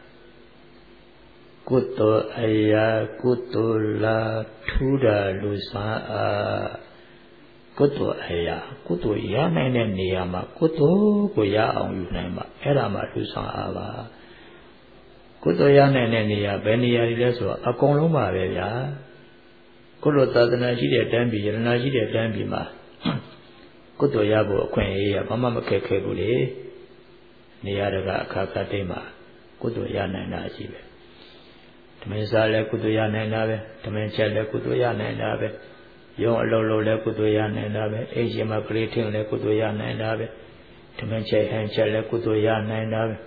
ကုသိုလ်အရာကုသိုလ်လာထူးတာလူဆွမ်းအားကုသိုလ်အရာကုသိုလ်ရနိုင်တဲ့နေရာမှာကုသိုလ်ကိုရအောင်ယူနိုင်မှာအဲ့ဒါမှလူဆောင်အားပါကုသိုလ်ရနိုင်တဲ့နေရာဘယ်နေရာတွေလဲဆိုတော့အကုန်လုံးပါပဲဗျာကုသိုလ်သာသနာရှိတဲ့တန်းပြည်ယရနာရှိတဲ့တန်းပြည်မှာကုသိုလ်ရဖို့အခွင့်အရေးကဘာမှမခက်ခဲဘူးလေနေရာတကအခါခါတိတ်မှာကုသိုလ်ရနိုင်တာရှိပဲဓမင်းစားလည်းကုသိုလ်ရနိုင်တာပဲဓမင်းချက်လည်းကုသိုလ်ရနိုင်တာပဲရုံအလုံးလုံးလည်းကုသိုလ်ရနိုင်တာပဲအိမ်ရှင်မှာကလေးထင်းလည်းကုသိုလ်ရနိုင်တာပဲဓမင်းချက်ဟန်ချက်လည်းကုသိုလ်ရနိုင်တာပဲ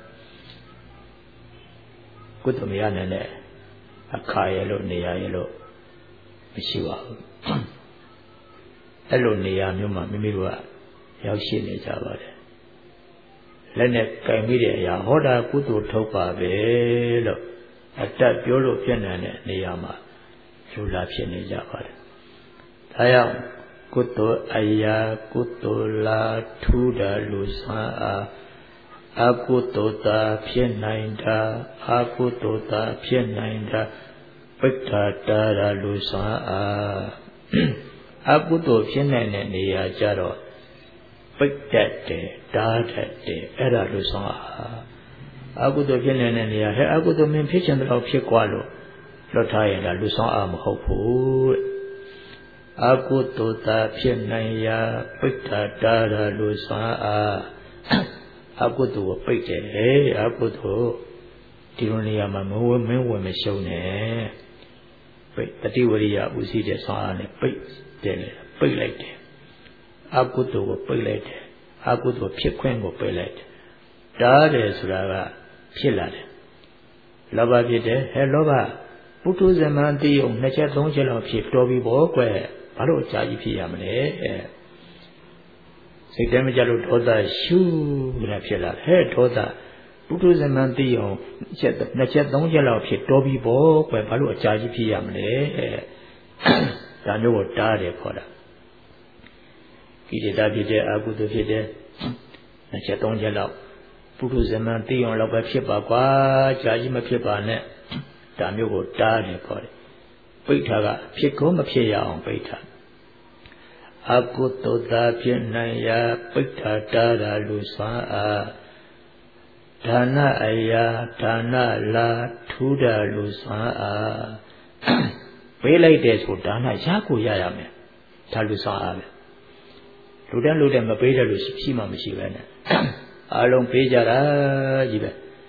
ကုသိုလ်မရနိုင်တဲ့အခါရလို့နေရာရလို့မရှိပါဘူးအဲ့လိုနေရာမျိုးမှာမိမိတို့ကရောက်ရှိနေကြပါတယ်လက်နဲ့ကင်ပြီးတဲ့အရာဟောတာကုသိုလ်ထုတ်ပါပဲလို့အတတ်ပြောလို့ဖြစ်နိုင်တဲ့နေရာမှာလူလာဖြစ်နေကြပါတယ်ဒါကြောင့်ကုသိုလ်အရာကုသိုလ်လာထူးတာလူဆွမ်းအားအကုသိုလ်သာဖြစ်နိုင်တာအကုသိုလ်သာဖြစ်နိုင်တာပိဋ္ဌာတာရာလူဆွမ်းအားအကုသိုလ်ဖြစ်နိုင်တဲ့နေရာကြတော့ပိဋ္ဌတ်တယ်တားတတ်တယ်အဲ့ဒါလူဆွမ်းအားအကုသိုလ်ဖြစ်နိုင်တဲ့နေရာဟဲ့အကုသိုလ်မင်းဖြစ်ချင်တဲ့လောက်ဖြစ်กว่าလို့လွတ်ထားရင်ဒါလူဆွမ်းအားမဟုတ်ဘူးအကုသိုလ်သာဖြစ်နိုင်ရာပိဋ္ဌာတာရာလူဆွမ်းအားအကုသိုလ်ကိုပိတ်တယ်ဟဲ့အကုသိုလ်ဒီလိုနေရာမှာမဝမင်းဝင်မရှုံးနဲ့ပိတ်တတိဝရိယဥစည်းတဲ့ဆွမ်းအားနဲ့ပိတ်တယ်ပိတ်လိုက်တယ်အကုသိုလ်ကိုပိတ်လိုက်တယ်အကုသိုလ်ဖြစ်ခွင့်ကိုပိတ်လိုက်တယ်တားတယ်ဆိုတာကဖြစ်လာတယ်လောဘဖြစ်တယ်ဟဲ့လောဘပုထုဇဉ်မှန်သိအောင်နှစ်ချက်သုံးချက်လောက်ဖြစ်တော်ပြီပေါ့ကွယ်ဘာလို့အကြာကြီးဖြစ်ရမလဲစိတ်ထဲမကြလို့ဒေါသရှူနေတာဖြစ်လာဟဲ့ဒေါသပုထုဇဉ်မှန်သိအောင်နှစ်ချက်နှစ်ချက်သုံးချက်လောက်ဖြစ်တော်ပြီပေါ့ကွယ်ဘာလို့အကြာကြီးဖြစ်ရမလဲဒါမျိုးကိုတားတယ်ခေါ်တာကိလေသာဖြစ်တဲ့အကုသိုလ်ဖြစ်တဲ့နှစ်ချက်သုံးချက်လောက်ပုထုဇဉ်မှန်သိအောင်လောက်ပဲဖြစ်ပါကွာကြာကြီးမဖြစ်ပါနဲ့ဒါမျိုးကိုတားတယ်ခေါ်တယ်ပိဋ္ဌာကဖြစ်ကုန်မဖြစ်ရအောင်ပိဋ္ဌာအကုသိုလ်သာဖြစ်နိုင်ရာပိဋ္ဌာတာရာလူဆွမ်းအားဒါနအရာဒါနလာထူးတာလူဆွမ်းအားပေးလိုက်တဲ့ဆိုဒါနရကိုရရမယ်ဒါလူဆွမ်းအားပဲလူတန်းလူတန်းမပေးတဲ့လူရှိမှမရှိပဲနဲ့အားလုံးပေးကြတာကြီးပဲ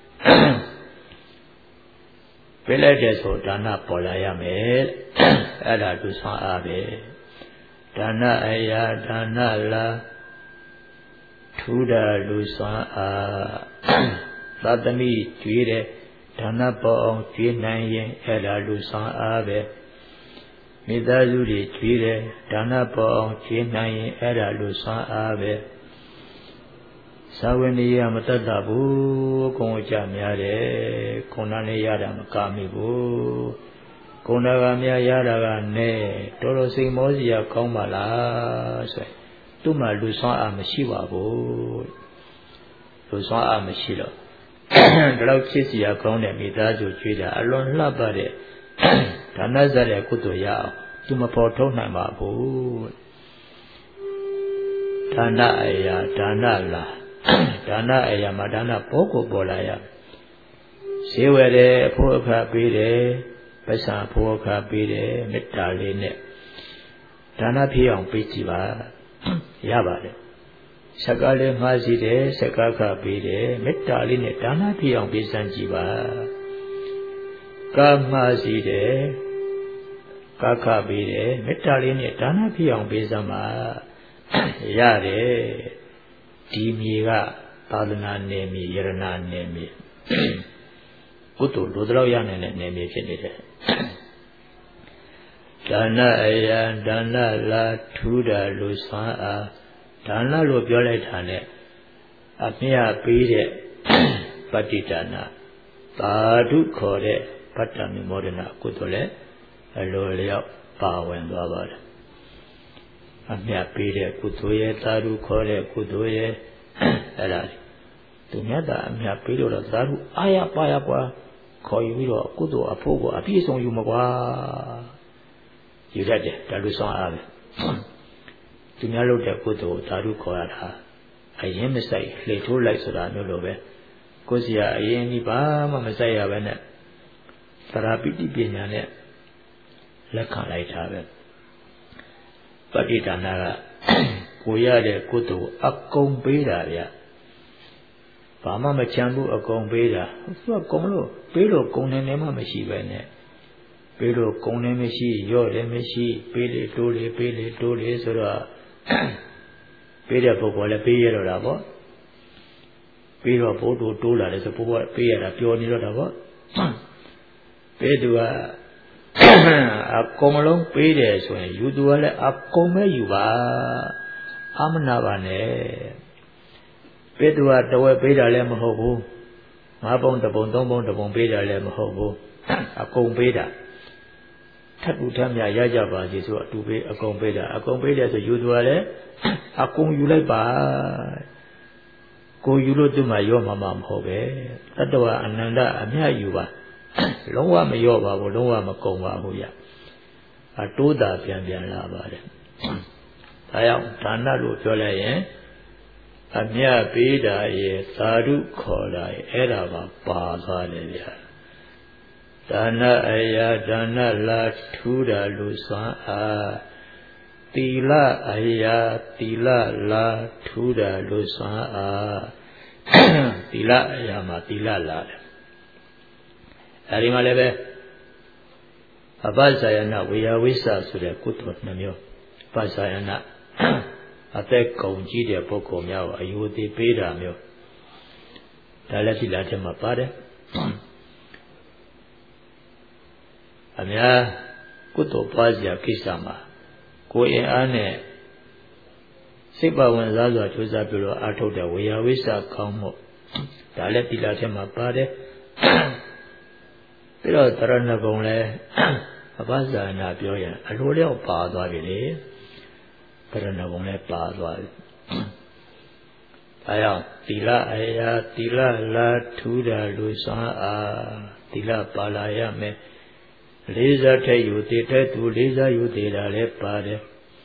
ပေးလိုက်တဲ့ဆိုဒါနပေါ်လာရမယ်အဲ့ဒါလူဆွမ်းအားပဲဒါနအရာဒါနလာထူးတာလူဆွမ်းအားသာသမီကျွေးတဲ့ဒါနပေါ်အောင်ကျွေးနိုင်ရင်အဲ့ဒါလူဆွမ်းအားပဲမိသားစုတွေကျွေးတဲ့ဒါနပေါ်အောင်ကျွေးနိုင်ရင်အဲ့ဒါလူဆွမ်းအားပဲသာဝဏီယမတတ်တာဘူးကိုယ်ကြများတယ်ခုနလေးရတာမကမိဘူးကိုယ်နာကများရတာကနဲ့တော်တော်စိတ်မောစရာကောင်းပါလားဆိုသူ့မှာလူဆွမ်းအားမရှိပါဘူးလူဆွမ်းအားမရှိတော့ဒါတော့ဖြစ်စီရကောင်းတဲ့မိသားစုကြွေးတာအလွန်လှပတဲ့ဒါနစတဲ့ကုသိုလ်ရအောင်သူမပေါ်ထုတ်နိုင်ပါဘူးဒါနအရာဒါနလာဒါနအရာမှာဒါနပေါ်ကိုပေါ်လာရဈေးဝယ်တယ်အဖို့အခါပေးတယ်ပတ်စံအဖို့အခါပေးတယ်မေတ္တာလေးနဲ့ဒါနဖြစ်အောင်ပေးကြည့်ပါရပါတယ်စကားလေးမှားစီတယ်စကားခပေးတယ်မေတ္တာလေးနဲ့ဒါနဖြစ်အောင်ပေးစမ်းကြည့်ပါကာမှားစီတယ်ကာခပေးတယ်မေတ္တာလေးနဲ့ဒါနဖြစ်အောင်ပေးစမ်းပါရတယ်ဒီမြေကသာသနာနယ်မြေယရနာနယ်မြေကုသိုလ်လိုတော့ရနိုင်တဲ့နယ်မြေဖြစ်နေတယ်ဒါနအယံဒါနလာထူးတာလူဆွမ်းအားဒါနလို့ပြောလိုက်တာနဲ့အမြတ်ပေးတဲ့ပဋိဒါနသာဓုခေါ်တဲ့ပတ္တမိမောဒနာကုသိုလ်လည်းအလိုလျောက်ပါဝင်သွားပါတယ်အမြတ်ပေးတဲ့ကုသိုလ်ရဲ့သာဓုခေါ်တဲ့ကုသိုလ်ရဲ့အဲ့ဒါသူမြတ်တာအမြတ်ပေးလို့တော့သာဓုအာရပါရကွာခေါ်ယူပြီးတော့ကုသိုလ်အဖို့ကိုအပြည့်စုံယူမကွာယူတတ်တယ်ဒါလူဆောင်အားပဲသူများလုပ်တဲ့ကုသိုလ်သာဓုခေါ်ရတာအရင်မဆိုင်လှေထိုးလိုက်ဆိုတာမျိုးလိုပဲကိုယ်စီကအရင်ဒီဘာမှမဆိုင်ရပဲနဲ့သရပိတိပညာနဲ့လက်ခံလိုက်တာပဲပဋိဒါနကကိုရတဲ့ကုသိုလ်အကုန်ပေးတာဗျဘာမှမချမ်းဘူးအကုန်ပေးတာသူကကုန်လို့ပေးလို့ကုန်နေနေမှမရှိပဲနဲ့ပေးလို့ကုန်နေမရှိရော့တယ်မရှိပေးလေတိုးလေပေးလေတိုးလေဆိုတော့ပေးတဲ့ပုဂ္ဂိုလ်လည်းပေးရတော့တာပေါ့ပေးတော့ဘိုးတို့တိုးလာတယ်ဆိုပုဂ္ဂိုလ်ပေးရတာပျော်နေတော့တာပေါ့ပေးသူကအကုန်လုံးပေးတယ်ဆိုရင်ယူသူကလည်းအကုန်ပဲယူပါအမနာပါနဲ့ပေးသူကတဝက်ပေးတာလည်းမဟုတ်ဘူးငါးပုံတစ်ပုံသုံးပုံတစ်ပုံပေးတာလည်းမဟုတ်ဘူးအကုန်ပေးတာထပ်တူထပ်မြရကြပါစေဆိုအတူပေးအကုန်ပေးတာအကုန်ပေးတယ်ဆိုယူသူကလည်းအကုန်ယူလိုက်ပါကိုယူလို့သူ့မှာရောမှာမဟုတ်ပဲတတ္တဝအနန္တအမြတ်ယူပါလုံးဝမရောပါဘူးလုံးဝမကုန်ပါဘူးရအတိုးတာပြန်ပြန်လာပါတယ်ဒါကြောင့်ဒါနလို့ပြောလိုက်ရင်အမြတ်ပေးတာရဲ့သာဓုခေါ်တာရဲ့အဲ့ဒါပါပါသွားတယ်ဗျာဒါနအရာဒါနလာထူးတာလူစွမ်းအားသီလအရာသီလလာထူးတာလူစွမ်းအားသီလအရာမှာသီလလာတယ်အဲဒီမှာလည်းပဲအပ္ပဇာယနာဝေယဝိသဆိုတဲ့ကုသိုလ်နှမျိုးအပ္ပဇာယနာအသက်ကုန်ကြီးတဲ့ပုဂ္ဂိုလ်များကိုအယူသေးပေးတာမျိုးဒါလည်းသီလထဲမှာပါတယ်အများကုသိုလ်ပွားစရာကိစ္စမှာကိုယ်အင်အားနဲ့စိတ်ပါဝင်စားစွာကြိုးစားပြီးတော့အားထုတ်တဲ့ဝေယဝိသကောင်းမှုဒါလည်းသီလထဲမှာပါတယ်ပြီးတော့တရဏဂုံလည်းအပ္ပဇာနာပြောရင်အလိုလျောက်ပါသွားပြီလေတရဏဂုံလည်းပါသွားပြီဒါကြောင့်သီလအရာသီလလာထူးတာလူစွမ်းအားသီလပါလာရမယ်လေးစားထည့်ယူတည်တဲ့သူလေးစားယူတည်တာလည်းပါတယ်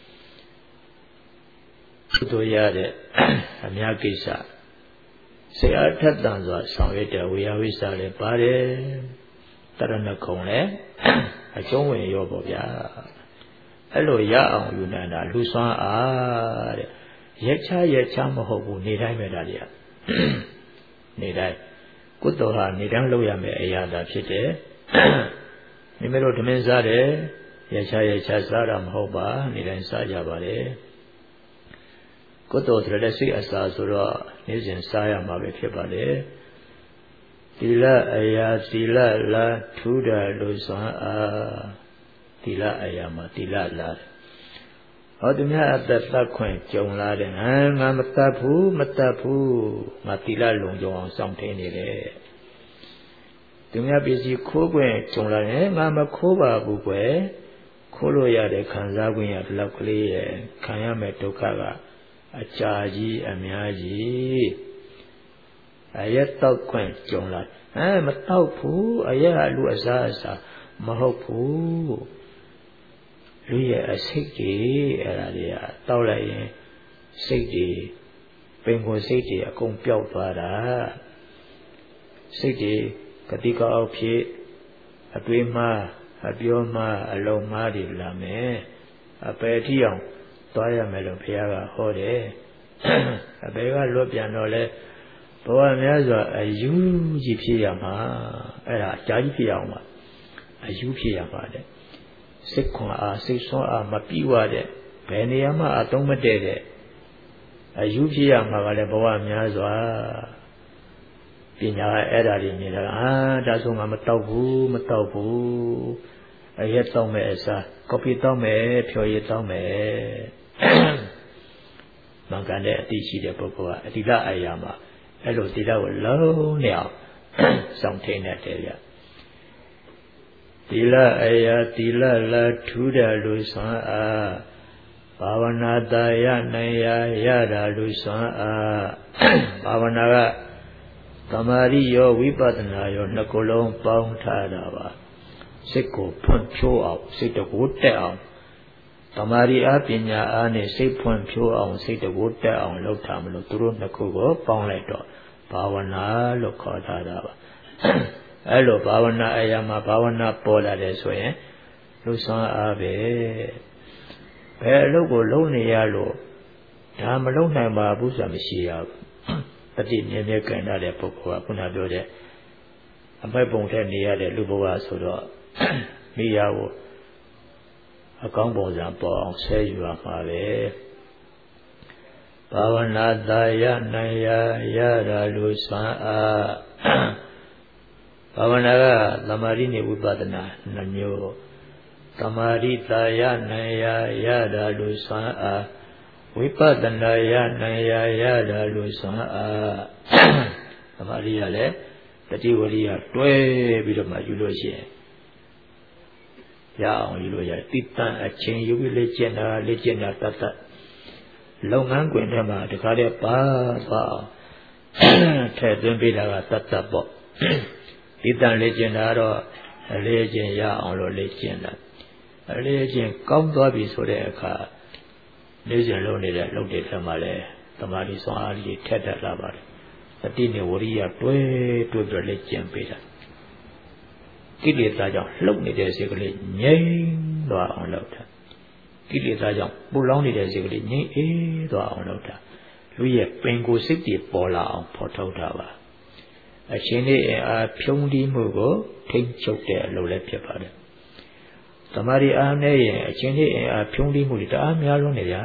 သူတို့ရတဲ့အများကိစ္စဆရာထက်တန်စွာဆောင်ရွက်တဲ့ဝေယဝိသလည်းပါတယ်တရဏဂုံလည်းအကျုံးဝင်ရောပေါ့ဗျာအဲ့လိုရအောင်ယူနေတာလူစွမ်းအားတဲ့ရက်ချရက်ချမဟုတ်ဘူးနေတိုင်းပဲဒါတွေကနေတိုင်းကုသိုလ်ဟာနေတိုင်းလုပ်ရမယ်အရာသာဖြစ်တယ်မိမိတို့ဓမင်းစားတယ်ရက်ချရက်ချစားတာမဟုတ်ပါနေတိုင်းစားကြပါလေကုသိုလ်ဆိုတဲ့စိတ်အစာဆိုတော့နေ့စဉ်စားရမှာပဲဖြစ်ပါလေသီလအရာသီလလာထူးတာလူစွမ်းအားသီလအရာမှာသီလလာဟောသူများအသက်သတ်ခွင့်ကြုံလာတယ်ဟမ်ငါမတတ်ဘူးမတတ်ဘူးငါသီလလုံကြုံအောင်စောင့်ထင်းနေတယ်သူများပစ္စည်းခိုးခွင့်ကြုံလာတယ်ငါမခိုးပါဘူးကွယ်ခိုးလို့ရတဲ့ခံစား권ရဒီလောက်ကလေးရဲ့ခံရမဲ့ဒုက္ခကအကြာကြီးအများကြီးအရက်တောက်ခွင့်ကြုံလာအဲမတောက်ဘူးအရက်အလူအစားအစာမဟုတ်ဘူးလူရဲ့အစိတ်ကြီးအဲ့ဒါတွေကတောက်လိုက်ရင်စိတ်ကြီးပင်ကိုယ်စိတ်ကြီးအကုန်ပျောက်သွားတာစိတ်ကြီးကတိကောက်ဖြစ်အတွေးမှားအပြောမှားအလုံးမှားတွေလာမယ်အပယ်ထီအောင်သွားရမယ်လို့ဘုရားကဟောတယ်အပယ်ကလွတ်ပြန်တော့လဲဘဝများစွာအယူကြီးဖြစ်ရမှာအဲ့ဒါအကြာကြီးဖြစ်အောင်ပါအယူဖြစ်ရပါတဲ့စိတ်ခွန်အားစိတ်ဆွမ်းအားမပြည့်ဝတဲ့ဘယ်နေရာမှအသုံးမတည့်တဲ့အယူဖြစ်ရမှာကလည်းဘဝများစွာပညာအဲ့ဒါတွေမြင်တာအာဒါဆိုမှမတောက်ဘူးမတောက်ဘူးအရက်တောက်မယ်အစားကော်ဖီတောက်မယ်ဖြော်ရည်တောက်မယ်မှန်ကန်တဲ့အသိရှိတဲ့ပုဂ္ဂိုလ်ကအတိလအရာမှာအဲ့လိုတိလကိုလုံးနေအောင်စောင့်ထိန်နေတယ်ဗျတိလအရာတိလလာထူးတယ်လို့ဆိုအားဘာဝနာတာယနိုင်ရရတာလို့ဆိုအားဘာဝနာကသမာဓိရောဝိပဿနာရောနှစ်ခုလုံးပေါင်းထားတာပါစိတ်ကိုဖွံ့ဖြိုးအောင်စိတ်တကိုးတက်အောင်သမာဓိအားပညာအားနဲ့စိတ်ဖွံ့ဖြိုးအောင်စိတ်တကိုးတက်အောင်လုပ်ထားမလို့သူတို့နှစ်ခုကိုပေါင်းလိုက်တော့ဘာဝနာလို့ခေါ်ထားတာပါအဲ့လိုဘာဝနာအရာမှာဘာဝနာပေါ်လာတယ်ဆိုရင်လူဆောင်အားပဲဘယ်အလုပ်ကိုလုပ်နေရလို့ဒါမလုပ်နိုင်ပါဘူးဆိုတာမရှိရဘူးတတိမြဲမြဲကြံရတဲ့ပုဂ္ဂိုလ်ကခုနပြောတဲ့အမိုက်ပုံထက်နေရတဲ့လူဘဝဆိုတော့မိယာကိုအကောင်းပုံစံပေါ်အောင်ဆဲယူရမှာပဲဘာဝနာတာယနိုင်ရရတာလူစွမ်းအားဘာဝနာကသမာဓိနဲ့ဝိပဿနာနှမျိုးသမာဓိတာယနိုင်ရရတာလူစွမ်းအားဝိပဿနာယနိုင်ရရတာလူစွမ်းအားသမာဓိရလည်းတတိဝရိယတွဲပြီးတော့မှယူလို့ရှိရင်ရအောင်ယူလို့ရတယ်တိတန်အချင်းယူပြီးလေ့ကျင့်တာလေ့ကျင့်တာတတ်တတ်လုပ်ငန်းခွင်ထဲမှာတခါတည်းပါပါထည့်သွင်းပေးတာကတတ်တတ်ပေါ့တိတန်လေ့ကျင့်တာတော့အလေးအကျင့်ရအောင်လို့လေ့ကျင့်တာအလေးအကျင့်ကောင်းသွားပြီဆိုတဲ့အခါနေ့စဉ်လုပ်နေတဲ့လုပ်တဲ့ထဲမှာလဲသမာဓိစွမ်းအားကြီးထက်တတ်လာပါတယ်တတိနဲ့ဝရိယတွဲတွဲပြီးလေ့ကျင့်ပေးတာကိလေသာကြောင့်လှုပ်နေတဲ့စိတ်ကလေးငြိမ်သွားအောင်လုပ်တာကိလေသာကြောင့်ပူလောင်နေတဲ့စိတ်ကလေးငြိမ်အေးသွားအောင်လုပ်တာလူရဲ့ပင်ကိုယ်စိတ်တွေပေါ်လာအောင်ဖော်ထုတ်တာပါအရှင်လေးအားဖြုံးတီးမှုကိုထိန်းချုပ်တဲ့အလုပ်လည်းဖြစ်ပါတယ်သမာဓိအားနဲ့ရင်အရှင်လေးအားဖြုံးတီးမှုတွေတအားများလုံးနေကြ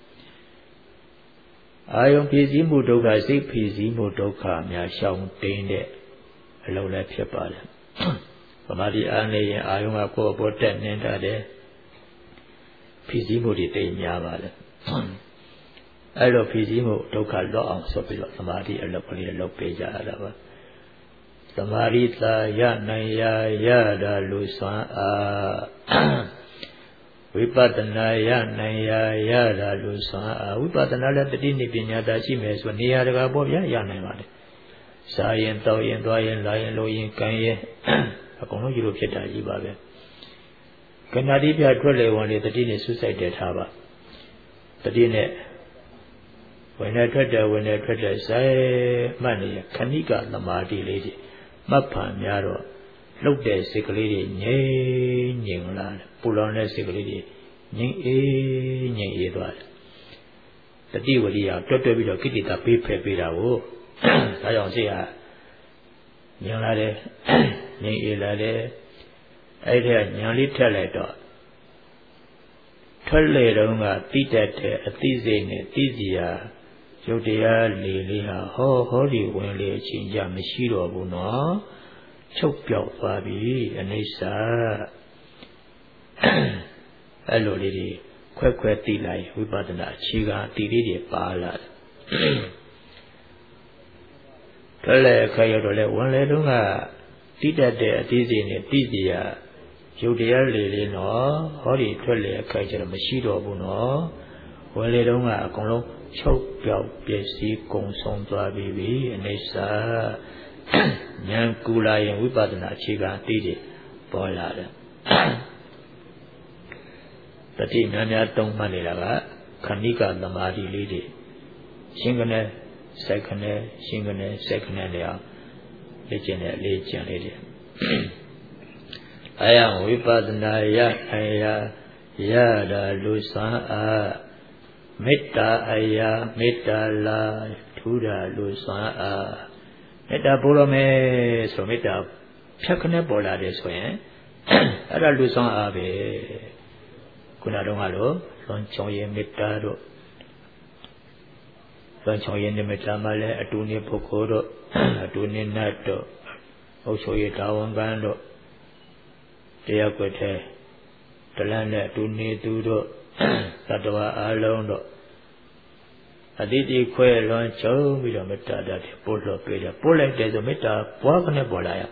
အာယုံဖြစ်စည်းမှုဒုက္ခစိတ်ဖြစ်စည်းမှုဒုက္ခများရှောင်တင်းတဲ့အလုပ်လည်းဖြစ်ပါတယ်သမာဓိအားနဲ့ရင်အာယုံကကိုယ်ပေါ်တက်နေတာတယ်ဖြစ်စည်းမှုတွေတိတ်များပါတယ်အဲ့လိုဖြစ်စည်းမှုဒုက္ခလွတ်အောင်ဆိုပြီးတော့သမာဓိအလုပ်ကလေးလုပ်ပေးကြရတာပါသမာဓိသာရနိုင်ရရတာလူစွမ်းအားဝိပဿနာရနိုင်ရရတာလူစွမ်းအားဝိပဿနာလည်းတတိနိပညာသာရှိမယ်ဆိုနေရာတကာပေါ့ဗျာရနိုင်ပါလေစားရင်တောက်ရင်သွားရင်လာရင်လိုရင်ကံရင်အကုန်လုံးယူလို့ဖြစ်တာကြီးပါပဲကဏ္ဍတိပြထွက်လေဝင်လေတတိနဲ့ဆုစိုက်တဲ့ထားပါတတိနဲ့ဝင်နေထွက်တယ်ဝင်နေထွက်တယ်ဇဲမှတ်နေခဏိကသမာဓိလေးတွေမှတ်ဖန်များတော့လှုပ်တဲ့စိတ်ကလေးတွေငြိမ်ငြိမ်လာတယ်ပူလောင်တဲ့စိတ်ကလေးတွေငြိမ်အေးငြိမ်အေးသွားတယ်တတိဝရိယတွတ်တွတ်ပြီးတော့ကိဋ္တာပေးဖယ်ပေးတာကိုဒါကြောင့်စိတ်ဟာငြိမ်လာတယ်ငြိမ်အေးလာတယ်အဲ့ဒီညာလေးထက်လိုက်တော့ထွက်လေတုန်းကတိတတ်တဲ့အသိစိတ်နဲ့သိစီရာရုပ်တရားလေလေးဟာဟောဟောဒီဝင်လေအချိန်ကြမရှိတော့ဘူးနော်ချုပ်ပြောက်သွားပြီအနိစ္စအဲ့လိုလေးတွေခွဲခွဲသိလိုက်ဝိပဿနာအခြေခံအတိလေးတွေပါလာတယ်ထွက်လေခရတော့လေဝင်လေတုန်းကတိတတ်တဲ့အသိစိတ်နဲ့သိစီရာရုပ်တရားလေလေးနော်ဟောဒီထွက်လေအခါကျတော့မရှိတော့ဘူးနော်ဝင်လေတုန်းကအကုန်လုံးချုပ်ပြောက်ပျက်စီးကုံဆုံးသွားပြီပြီအနေစာဉာဏ်ကူလာရင်ဝိပဿနာအခြေခံအသိတွေပေါ်လာတယ်တတိများများတုံးမှတ်နေတာကခဏိကသမာဓိလေးတွေရှင်းကနေစက်ကနေရှင်းကနေစက်ကနေလေအောင်လေ့ကျင့်တဲ့လေ့ကျင့်လေးတွေအယံဝိပဿနာယအယယတာလူစံအားမေတ္တာအယမေတ္တာလာထူတာလူစံအားမေတ္တာပို့ရမယ်ဆိုမေတ္တာဖြတ်ခနဲ့ပေါ်လာတယ်ဆိုရင်အဲ့ဒါလူစံအားပဲခုနတော့ကလို့လွန်ချုံရင်မေတ္တာတို့လွန်ချုံရင်မေတ္တာမှလည်းအတူနေပုဂ္ဂိုလ်တို့အတူနေနတ်တို့အုပ်ချုပ်ရေးတာဝန်ခံတို့တရားကွက်ထဲတလန်းနဲ့အတူနေသူတို့သတ္တဝါအလုံးတို့အတိတိခွဲလွန်ချုံပြီးတော့မေတ္တာတည်းပို့လို့ပေးတယ်ပို့လိုက်တယ်ဆိုမေတ္တာပွားကနေပေါ်လာရ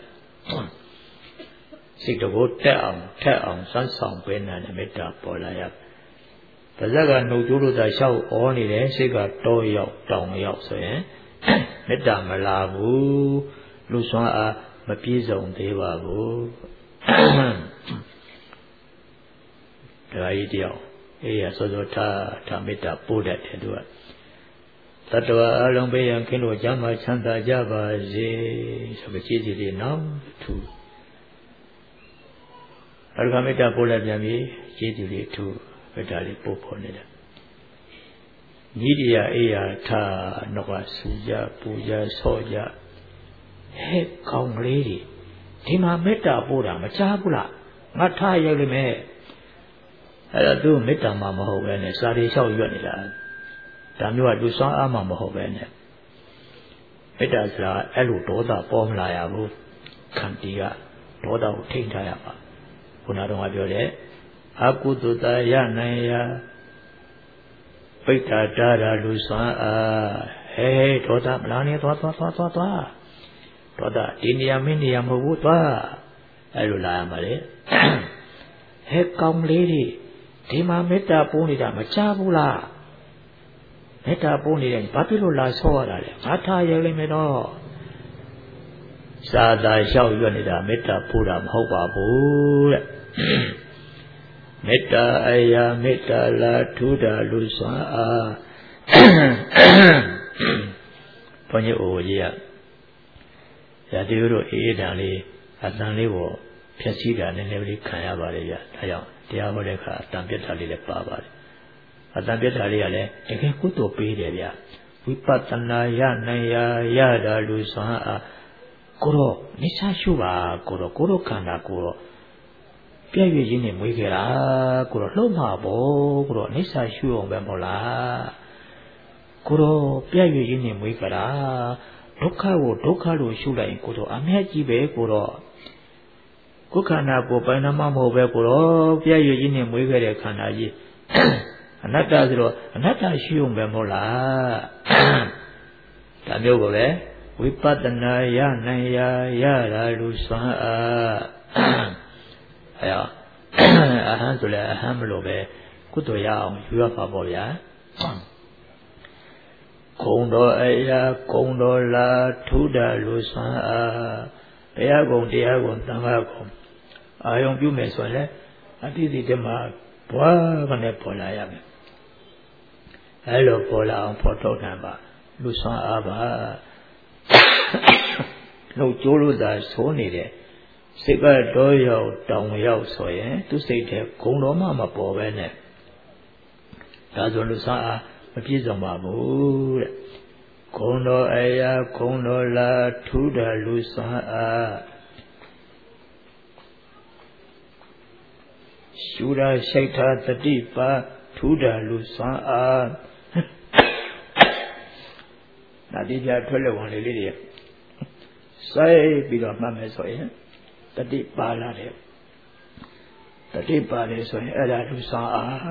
စိတ်တကိုတက်အောင်ထက်အောင်စမ်းဆောင်ပေးနေတဲ့မေတ္တာပေါ်လာရပါဇက်ကနှုတ်ကြိုးလို့သာလျှောက်ဩနေတယ်စိတ်ကတောရောက်တောင်ရောက်ဆိုရင်မေတ္တာမလာဘူးလူစွမ်းအားမပြည့်စုံသေးပါဘူးဒါကြီးတယောက်အေးရစောစောထားထားမေတ္တာပို့တတ်တယ်သူကသတ္တဝါအလုံးပေးရန်ခင်းလို့ကျမ်းမာချမ်းသာကြပါစေဆိုပြီးကြည်ကြည်လေးနော်သူအရခမေတ္တာပို့လိုက်ပြန်ပြီကြည်ကြည်လေးသူမေတ္တာလေးပို့ဖို့နေတယ်ညီတရာအေးရထားတော့ကစူကြပူကြဆော့ကြဟဲ့ကောင်းကလေးတွေဒီမှာမေတ္တာပို့တာမကြားဘူးလားငါထားရိုက်လိမ့်မယ်အဲ့ဒါသူမေတ္တာမှမဟုတ်ပဲနဲ့စာရီလျှောက်ရွက်နေတာဒါမျိုးကလူစွမ်းအားမှမဟုတ်ပဲနဲ့မေတ္တာဆိုတာအဲ့လိုဒေါသပေါ်မလာရဘူးခန္တီကဒေါသကိုထိန်းထားရပါခုနတော့ပြောတဲ့အကုသတရနိုင်ရာပိဋ္ဌာတာရာလူစွမ်းအားဟဲ့ဒေါသမလားနဲ့သွားသွားသွားသွားသွားဒေါသဒီနေရာမင်းနေရာမဟုတ်ဘူးသွားအဲ့လိုလာရမှာလေဟဲ့ကောင်းလေးတွေဒီမှာမေတ္တာပို့နေတာမချဘူးလားမေတ္တာပို့နေတယ်ဘာဖြစ်လို့လာဆောရတာလဲငါထားရလိမ့်မယ်တော့စာသာလျှောက်ရွက်နေတာမေတ္တာပို့တာမဟုတ်ပါဘူးတဲ့မေတ္တာအရာမေတ္တာလာထူတာလူစွမ်းအားဘုန်းကြီးအိုကြီးကရာတီတို့အေးအေးတန်လေးအတန်လေးကိုဖြည့်စည်းတာနည်းနည်းလေးခံရပါလေဗျဒါကြောင့်တရားဟောတဲ့အခါအတန်ပြတ်တာလေးလည်းပါပါတယ်အတန်ပြတ်တာလေးကလည်းတကယ်ကုသိုလ်ပေးတယ်ဗျဝိပဿနာရနိုင်ရာရတာလူစွမ်းအားကိုတော့နိစ္စရှုပါကိုတော့ကိုတော့ခန္ဓာကိုတော့ပြည့်ရည်ရင်းနဲ့မွေးခဲ့တာကိုတော့လှုပ်မှာပေါ့ကိုတော့နိစ္စရှုအောင်ပဲမဟုတ်လားကိုတော့ပြည့်ရည်ရင်းနဲ့မွေးကြတာဒုက္ခကိုဒုက္ခလို့ရှုလိုက်ရင်ကိုတော့အမြတ်ကြီးပဲကိုတော့ကိုယ်ခန္ဓာကိုယ်ပိုင်နာမမဟုတ်ပဲကိုတော့ပြည့်ရည်ရင်းနဲ့မွေးခဲ့တဲ့ခန္ဓာကြီးအနတ္တဆိုတော့အနတ္တရှုအောင်ပဲမဟုတ်လားဒါမျိုးကိုပဲဝိပဿနာရနိုင်ရာရတာလူစွမ်းအားအဲအဟံဆိုလဲအဟံမလို့ပဲကုသိုလ်ရအောင်ယူရပါပေါ့ဗျာကုံတော်အရာကုံတော်လာထူတာလူစွမ်းအားတရားကုံတရားကုံသံဃာကုံအာယုံပြုမယ်ဆိုရင်အတိတိတမဘွားကနေပေါ်လာရမယ်အဲလိုပေါ်လာအောင်ဖော်ထုတ်နိုင်ပါလူစွမ်းအားပါနှုတ်ကြိုးလို့သာဆိုးနေတယ်စိတ်ကတော့ရောက်တောင်ရောက်ဆိုရင်သူစိတ်ထဲဂုံတော်မှမပေါ်ပဲနဲ့ဒါဆိုလူစွမ်းအားမပြည့်စုံပါဘူးတဲ့ဂုံတော်အရာဂုံတော်လာထူတာလူစွမ်းအားရှုတာရှိတ်တာတတိပါထူတာလူစွမ်းအားဒါတိကျထွက်လက်ဝင်လေးလေးတွေစိုက်ပြီးတော့မှတ်မယ်ဆိုရင်တတိပါလာတယ်တတိပါလေဆိုရင်အဲ့ဒါလူစွမ်းအား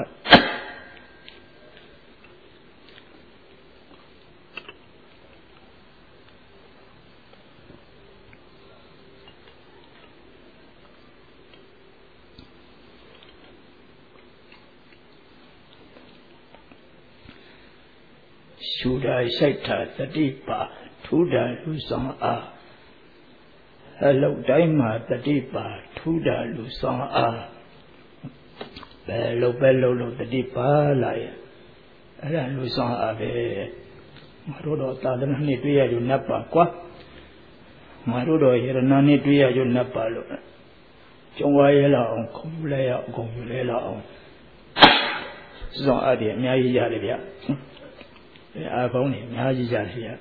ရှူတာရှိုက်တာတတိပါထူးတာလူဆောင်အားအလုပ်တိုင်းမှာတတိပါထူးတာလူဆောင်အားဘယ်လိုပဲလုပ်လို့တတိပါလာရဲ့အဲ့ဒါလူဆောင်အားပဲငါတို့တော့သာသနာနဲ့တွေ့ရကြနတ်ပါကွာငါတို့တော့ယရဏနဲ့တွေ့ရကြနတ်ပါလို့ကျုံဝါရဲလောက်အောင်ခုံလဲရအောင်ခုံလဲလောက်အောင်စွမ်းအားတွေအများကြီးရတယ်ဗျအားကောင်းနေအများကြီးရတယ်ဗျ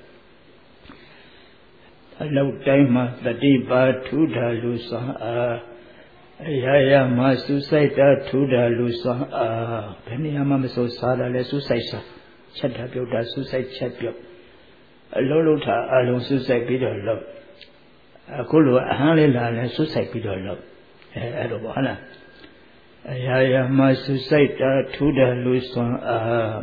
အလောက်တိုင်းမှာတတိပါထူတာလူစွမ်းအားအရာရာမှာစူးစိုက်တာထူတာလူစွမ်းအားဘယ်နေရာမှာမစိုးစားတာလဲစူးစိုက်စားချက်တာပြုတ်တာစူးစိုက်ချက်ပြုတ်အလုံးလုံးထားအလုံးစူးစိုက်ပြီးတော့လုပ်အခုလိုအဟမ်းလေးလာလဲစူးစိုက်ပြီးတော့လုပ်အဲအဲ့လိုပေါ့ဟုတ်လားအရာရာမှာစူးစိုက်တာထူတာလူစွမ်းအား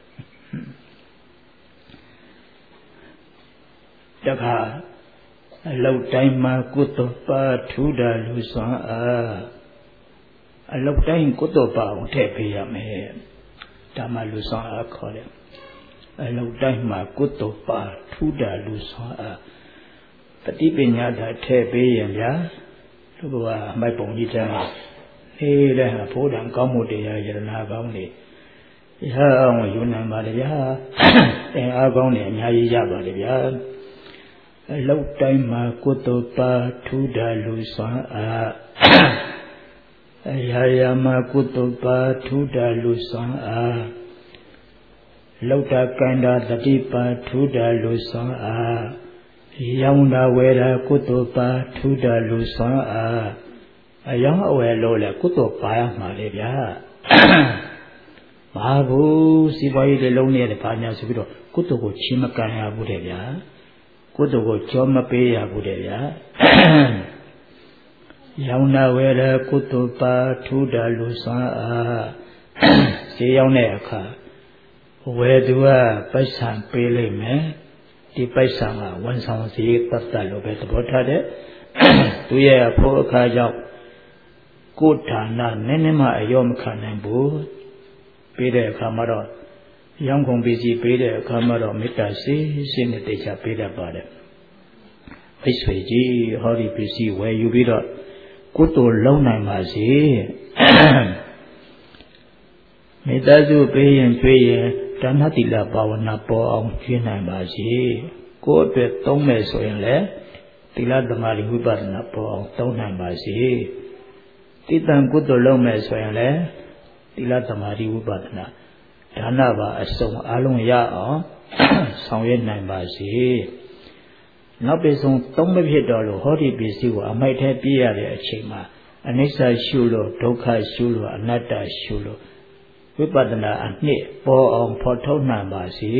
တခါအလောက်တိုင်းမှာကုသိုလ်ပါထူတာလူစွမ်းအားအလောက်တိုင်းကုသိုလ်ပါအောင်ထည့်ပေးရမယ်ဒါမှလူစွမ်းအားခေါ်တယ်အလောက်တိုင်းမှာကုသိုလ်ပါထူတာလူစွမ်းအားပฏิပညာသာထည့်ပေးရင်ဗျာလူဘဝအမိုက်ပုံကြီးတန်းနေတဲ့ဘိုးတံကောင်းမှုတရားယရနာကောင်းနေရအောင်ယူနိုင်ပါလေဗျာအင်အားကောင်းနေအများကြီးရပါလေဗျာအလောက်တိုင်းမှာကုသိုလ်ပါထူတာလူစွမ်းအားအရာရာမှာကုသိုလ်ပါထူတာလူစွမ်းအားလောက်တာကန္တာတတိပါထူတာလူစွမ်းအားရောင်းတာဝယ်တာကုသိုလ်ပါထူတာလူစွမ်းအားအယောင်းအဝယ်လို့လဲကုသိုလ်ပါရမှာလေဗျာဘာဘူးစီပွားရေးတွေလုံးနေတယ်ဘာညာဆိုပြီးတော့ကုသိုလ်ကိုချင်းမကန်ရဘူးတဲ့ဗျာကုသိုလ်ကိုကြောမပေးရဘူးတဲ့ဗျာရောင်းတာဝယ်တာကုသိုလ်ပါထူတာလူစွမ်းအားဈေးရောက်တဲ့အခါဝယ်သူကပိုက်ဆံပေးလိုက်မယ်ဒီပိုက်ဆံကဝန်ဆောင်စည်းတတ်တတ်လို့ပဲသဘောထားတဲ့သူရဲ့ဖို့အခါကြောင့်ကိုယ်ဌာနနည်းနည်းမှအယောမခံနိုင်ဘူးပေးတဲ့အခါမှာတော့ရောင်းကုန်ပစ္စည်းပေးတဲ့အခါမှာတော့မေတ္တာရှိရှိနဲ့တေချာပေးတတ်ပါတယ်ဖိတ်ဆွေကြီးဟောဒီပစ္စည်းဝယ်ယူပြီးတော့ကုသိုလ်လုံးနိုင်ပါစေမေတ္တာစုပေးရင်ကျွေးရင်ဒါနတိလဘာဝနာပေါ်အောင်ကျွေးနိုင်ပါစေကိုယ့်အတွက်သုံးမယ်ဆိုရင်လည်းသီလသမာဓိဝိပဿနာပေါ်အောင်သုံးနိုင်ပါစေတိတံကုသိုလ်လုံးမယ်ဆိုရင်လည်းသီလသမာဓိဝိပဿနာဒါနပါအစုံအလုံးရအောင်ဆောင်ရွက်နိုင်ပါစေနောက်ပြီးဆုံးသုံးမဖြစ်တော့လို့ဟောဒီပစ္စည်းကိုအမိုက်ထဲပြည့်ရတဲ့အချိန်မှာအနိစ္စရှုလို့ဒုက္ခရှုလို့အနတ္တရှုလို့ဝိပဿနာအနှစ်ပေါ်အောင်ဖော်ထုတ်နိုင်ပါစေ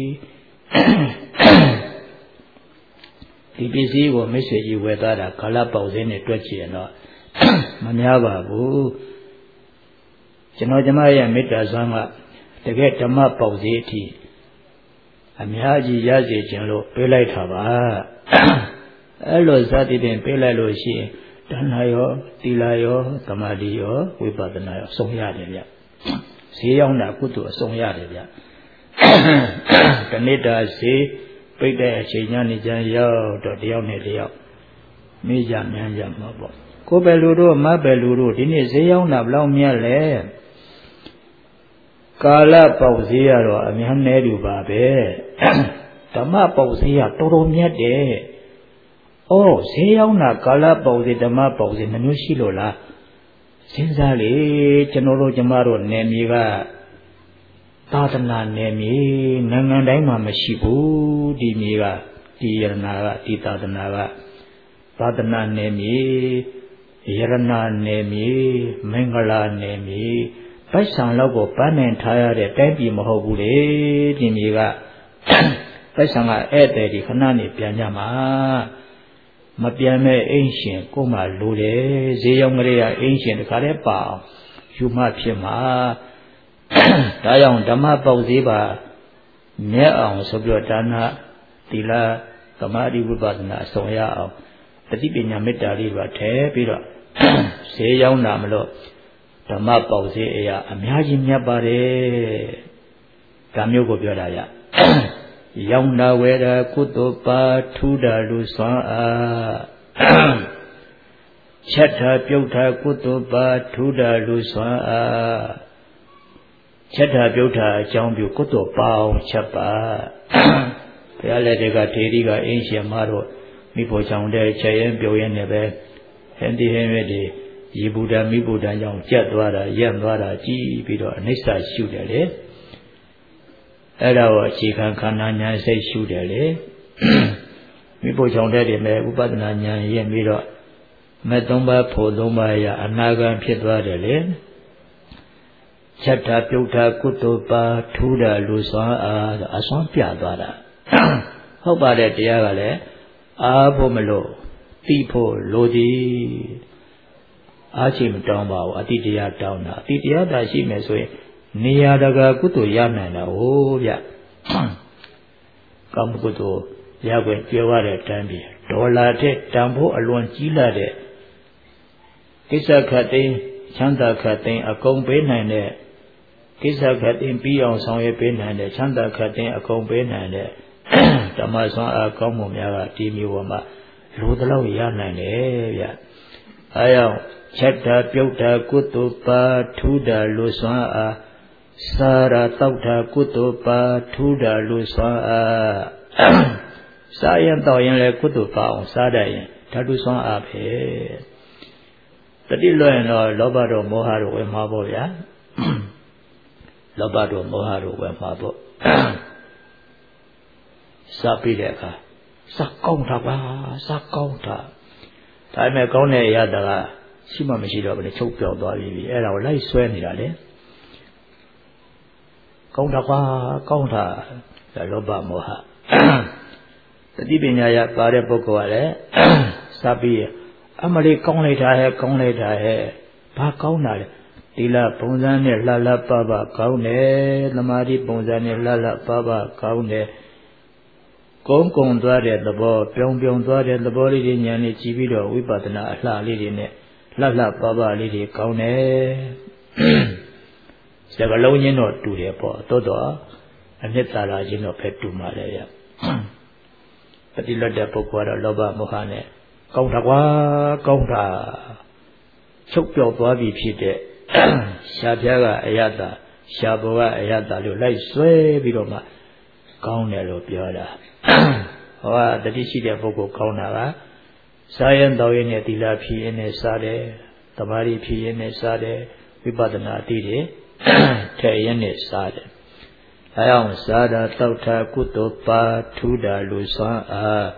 ဒီပစ္စည်းကိုမိတ်ဆွေကြီးဝယ်သားတာကာလပေါက်စင်းနဲ့တွက်ကြည့်ရင်တော့မများပါဘူးကျွန်တော်ကျမရဲ့မေတ္တာစွမ်းကတကယ်ဓမ္မပေါက်စည်းအထိအများကြီးရစေခြင်းလို့ပေးလိုက်တာပါအဲ့လိုစသည်ဖြင့်ပေးလိုက်လို့ရှိရင်ဒါနရောသီလရောသမာဓိရောဝိပဿနာရောဆုံးရတယ်ဗျဈေးရောက်တာကုသိုလ်အဆုံးရတယ်ဗျတဏိတာဈေးပိတ်တဲ့အချိန်ညနေကျရောက်တော့တယောက်နဲ့တယောက်မိကြမြန်းကြမှာပေါ့ကိုယ်ပဲလူတို့မပဲလူတို့ဒီနေ့ဈေးရောက်တာဘလောက်မြတ်လဲကာလပေါက်ဈေးရတော့အများနဲ့တူပါပဲဓမ္မပေါက်ဈေးရတော်တော်မြတ်တယ်။အော်ဈေးရောက်တာကာလပေါက်ဈေးဓမ္မပေါက်ဈေးနှမျိုးရှိလို့လားစဉ်းစားလေကျွန်တော်တို့ကျမတို့နယ်မြေကသာသနာနယ်မြေနိုင်ငံတိုင်းမှာမရှိဘူးဒီမြေကဒီယရနာကဒီသာသနာကသာသနာနယ်မြေယရနာနယ်မြေမင်္ဂလာနယ်မြေပိုက်ဆံလောက်ကိုပန်းနိုင်ထားရတဲ့တိုင်းပြည်မဟုတ်ဘူးလေဒီမြေကပိုက်ဆံကဧည့်သည်ဒီခဏနေပြန်ကြမှာမပြန်မဲ့အိမ်ရှင်ကိုမှလိုတယ်ဈေးရောက်ကလေးကအိမ်ရှင်တခါတည်းပါအောင်ယူမှဖြစ်မှာဒါကြောင့်ဓမ္မပေါက်ဈေးပါမြဲအောင်ဆိုပြီးတော့ဒါနသီလသမာဓိဝိပဿနာအဆုံးရအောင်တတိပညာမေတ္တာလေးပါထည့်ပြီးတော့ဈေးရောက်တာမလို့ဓမ္မပေါက်ဈေးအရာအများကြီးမြတ်ပါတယ်ဒါမျိုးကိုပြောတာရယောင်နာဝေရာကုသိုလ်ပါထူးတာလူစွမ်းအားချက်တာပြုတ်တာကုသိုလ်ပါထူးတာလူစွမ်းအားချက်တာပြုတ်တာအကြောင်းပြုကုသိုလ်ပါအောင်ချက်ပါဘုရားလက်တွေကထေရီကအင်းရှင်မတို့မိဖို့ချောင်တဲ့ချက်ရင်ပြုတ်ရင်လည်းပဲဟန်ဒီဟန်ရည်ဒီရေဘူဒ္ဓမိဗုဒ္ဓကြောင့်ကြက်သွားတာရက်သွားတာကြည်ပြီးတော့အနိစ္စရှုတယ်လေအဲ့ဒါကိုအခြေခံခန္ဓာဉာဏ်စိတ်ရှုတယ်လေမိဖို့ချောင်တဲ့တွေမဲ့ဥပဒနာဉာဏ်ရင်ပြီးတော့မဲ့သုံးပါးဖို့သုံးပါးရအနာဂံဖြစ်သွားတယ်လေချက်တာပြုတ်တာကုသိုလ်ပါထူးတာလူစွမ်းအားအစွမ်းပြသွားတာဟုတ်ပါတယ်တရားကလည်းအားဖို့မလို့သိဖို့လိုသည်အားချိန်မတောင်းပါဘူးအတိတရားတောင်းတာအတိတရားသာရှိမယ်ဆိုရင်နေရာတကာကုသိုလ်ရနိုင်တာဟုတ်ဗျကောင်းမှုကုသိုလ်ရခွင့်ပြောရတဲ့အတိုင်းပြီဒေါ်လာထက်တန်ဖို့အလွန်ကြီးလာတဲ့ကိစ္စခတ်သိမ်းချမ်းသာခတ်သိမ်းအကုန်ပေးနိုင်တဲ့ကိစ္စခတ်သိမ်းပြီးအောင်ဆောင်ရွက်ပေးနိုင်တဲ့ချမ်းသာခတ်သိမ်းအကုန်ပေးနိုင်တဲ့ဓမ္မဆွမ်းအားကောင်းမှုများကဒီမျိုးပေါ်မှာလိုတလောက်ရနိုင်တယ်ဗျအဲကြောင့်ချက်တာပြုတ်တာကုသိုလ်ပါထူးတာလိုစွမ်းအားစာရာတောက်တာကုသိုလ်ပါထူးတာလိုစွမ်းအားစားရင်တောက်ရင်လည်းကုသိုလ်ပါအောင်စားတတ်ရင်ဓာတုစွမ်းအားပဲတတိလွတ်ရင်တော့လောဘတို့မောဟတို့ဝယ်မှာပေါ့ဗျာလောဘတို့မောဟတို့ဝယ်မှာပေါ့စားပြီးတဲ့အခါစားကောင်းတာပါစားကောင်းတာဒါပေမဲ့ကောင်းတဲ့အရာတကရှိမှမရှိတော့ဘူးလေချုပ်ပြောက်သွားပြီအဲ့ဒါကိုလိုက်ဆွဲနေတာလေကောင်းတာပါကောင်းတာဒါလောဘမောဟတတိပညာရပါတဲ့ပုဂ္ဂိုလ်ကလည်းစားပြီးအမလေးကောင်းလိုက်တာဟဲ့ကောင်းလိုက်တာဟဲ့ဘာကောင်းတာလဲသီလပုံစံနဲ့လှလှပပကောင်းတယ်သမာဓိပုံစံနဲ့လှလှပပကောင်းတယ်ကုန်းကုံသွားတဲ့သဘောပြောင်းပြောင်းသွားတဲ့သဘောလေးတွေဉာဏ်နဲ့ကြည့်ပြီးတော့ဝိပဿနာအလှလေးတွေနဲ့လှလှပပလေးတွေကောင်းတယ်စကလုံးချင်းတော့တူတယ်ပေါ့တိုးတော့အနှစ်သာရချင်းတော့ဖက်တူမှာလေရပฏิလွတ်တဲ့ပုဂ္ဂိုလ်ကတော့လောဘမောဟနဲ့ကောင်းတာကွာကောင်းတာချုပ်ပြောက်သွားပြီဖြစ်တဲ့ရှားပြားကအယတ္တရှားဘောကအယတ္တလို့လိုက်ဆွဲပြီးတော့မှကောင်းတယ်လို့ပြောတာဟောတတိရှိတဲ့ပုဂ္ဂိုလ်ကောင်းတာကစားရင်တော်ရင်နဲ့သီလဖြည့်ရင်နဲ့စားတယ်သမာဓိဖြည့်ရင်နဲ့စားတယ်ဝိပဿနာအတိတွေထည့်ရင်နဲ့စားတယ်အဲအောင်စားတာတောက်တာကုသိုလ်ပါထူးတာလူစွမ်းအား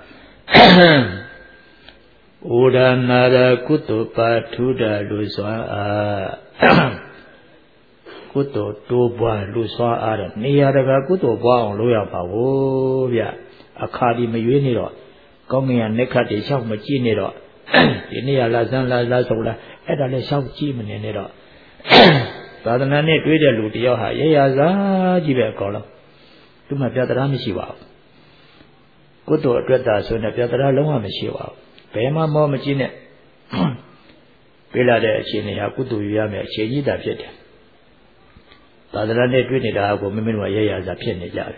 ဩဒါနာရကုသိုလ်ပါထူးတာလူစွမ်းအားကုသိုလ်တိုးပွားလူစွမ်းအားတဲ့နေရာတကာကုသိုလ်ပွားအောင်လုပ်ရပါဘူးဗျအခါဒီမရွေးနေတော့ကောင်းငင်ကနှက်ခတ်တွေရှောက်မကြည့်နေတော့ဒီနေ့ကလာစမ်းလာလာဆုံးလာအဲ့ဒါလည်းရှောက်ကြည့်မနေနဲ့တော့သာသနာနဲ့တွေ့တဲ့လူတယောက်ဟာရရစားကြီးပဲအကောင်းလို့သူမှပြတရားမရှိပါဘူးကုသိုလ်အတွက်သာဆိုရင်ပြတရားလုံးဝမရှိပါဘူးဘယ်မှမောမကြည့်နဲ့ပြေးလာတဲ့အခြေအနေဟာကုသိုလ်ယူရမယ်အခြေကြီးတာဖြစ်တယ်သာသနာနဲ့တွေ့နေတာကိုမိမိတို့ကရရစားဖြစ်နေကြတယ်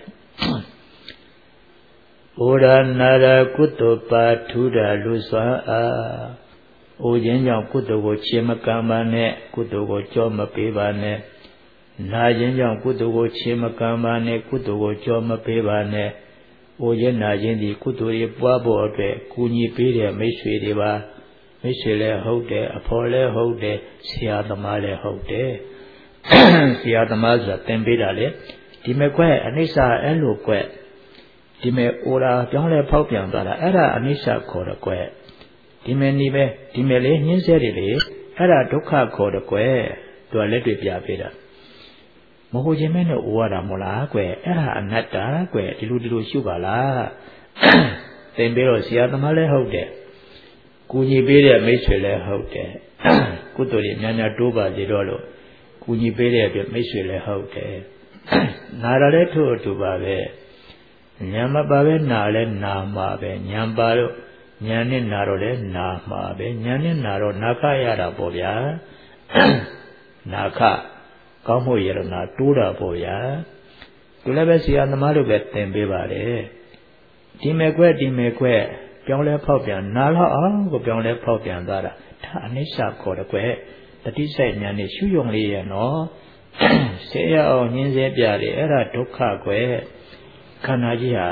ဩဒါနာရကုသိုလ်ပါထူးတာလူစွမ်းအားဩခြင်းကြောင့်ကုသိုလ်ကိုချေမကံပါနဲ့ကုသိုလ်ကိုကြောမပေးပါနဲ့နာခြင်းကြောင့်ကုသိုလ်ကိုချေမကံပါနဲ့ကုသိုလ်ကိုကြောမပေးပါနဲ့ဩခြင်းနာခြင်းဒီကုသိုလ်ရေးပွားဖို့အတွက်ကူညီပေးတဲ့မိတ်ဆွေတွေပါမိတ်ဆွေလည်းဟုတ်တယ်အဖော်လည်းဟုတ်တယ်ဆရာသမားလည်းဟုတ်တယ်ဆရာသမားဆိုတာသင်ပေးတာလေဒီမဲ့ကွအနိစ္စအဲ့လိုကွဒီမဲ့ဩရာပြောင်းလဲဖောက်ပြန်သွားတာအဲ့ဒါအနိစ္စခေါ်တယ်ကွဒီမဲ့နေပဲဒီမဲ့လေးညှင်းဆဲတယ်လေအဲ့ဒါဒုက္ခခေါ်တယ်ကွသူကလက်တွေ့ပြပေးတာမဟုတ်ခြင်းမဲ့နဲ့ဩရတာမို့လားကွအဲ့ဒါအနတ္တကွဒီလိုဒီလိုရှုပါလားသင်ပေးတော့ဆရာသမားလည်းဟုတ်တယ်ကူညီပေးတဲ့မိတ်ဆွေလည်းဟုတ်တယ်ကုသိုလ်တွေများများတိုးပါစေတော့လို့ကူညီပေးတဲ့အတွက်မိတ်ဆွေလည်းဟုတ်တယ်နာရလည်းထို့အတူပါပဲဉာဏ်မပါပဲနာလည်းနာမှာပဲဉာဏ်ပါတော့ဉာဏ်နဲ့နာတော့လည်းနာမှာပဲဉာဏ်နဲ့နာတော့နာခရတာပေါ့ဗျာနာခကောင်းမှုရတနာတိုးတာပေါ့ဗျာသူလည်းပဲဆရာသမားတို့ပဲသင်ပေးပါတယ်ဒီမဲ့ကွဲဒီမဲ့ကွဲပြောင်းလဲဖောက်ပြန်နားလောက်အောင်ကိုပြောင်းလဲဖောက်ပြန်သွားတာဒါအနိစ္စခေါ်တယ်ကွယ်တတိစိုက်ဉာဏ်နဲ့ရှုယုံလေးရဲ့နော်ဆေးရအောင်ညင်းစေပြတယ်အဲ့ဒါဒုက္ခကွယ်ခန္ဓာကြီးဟာ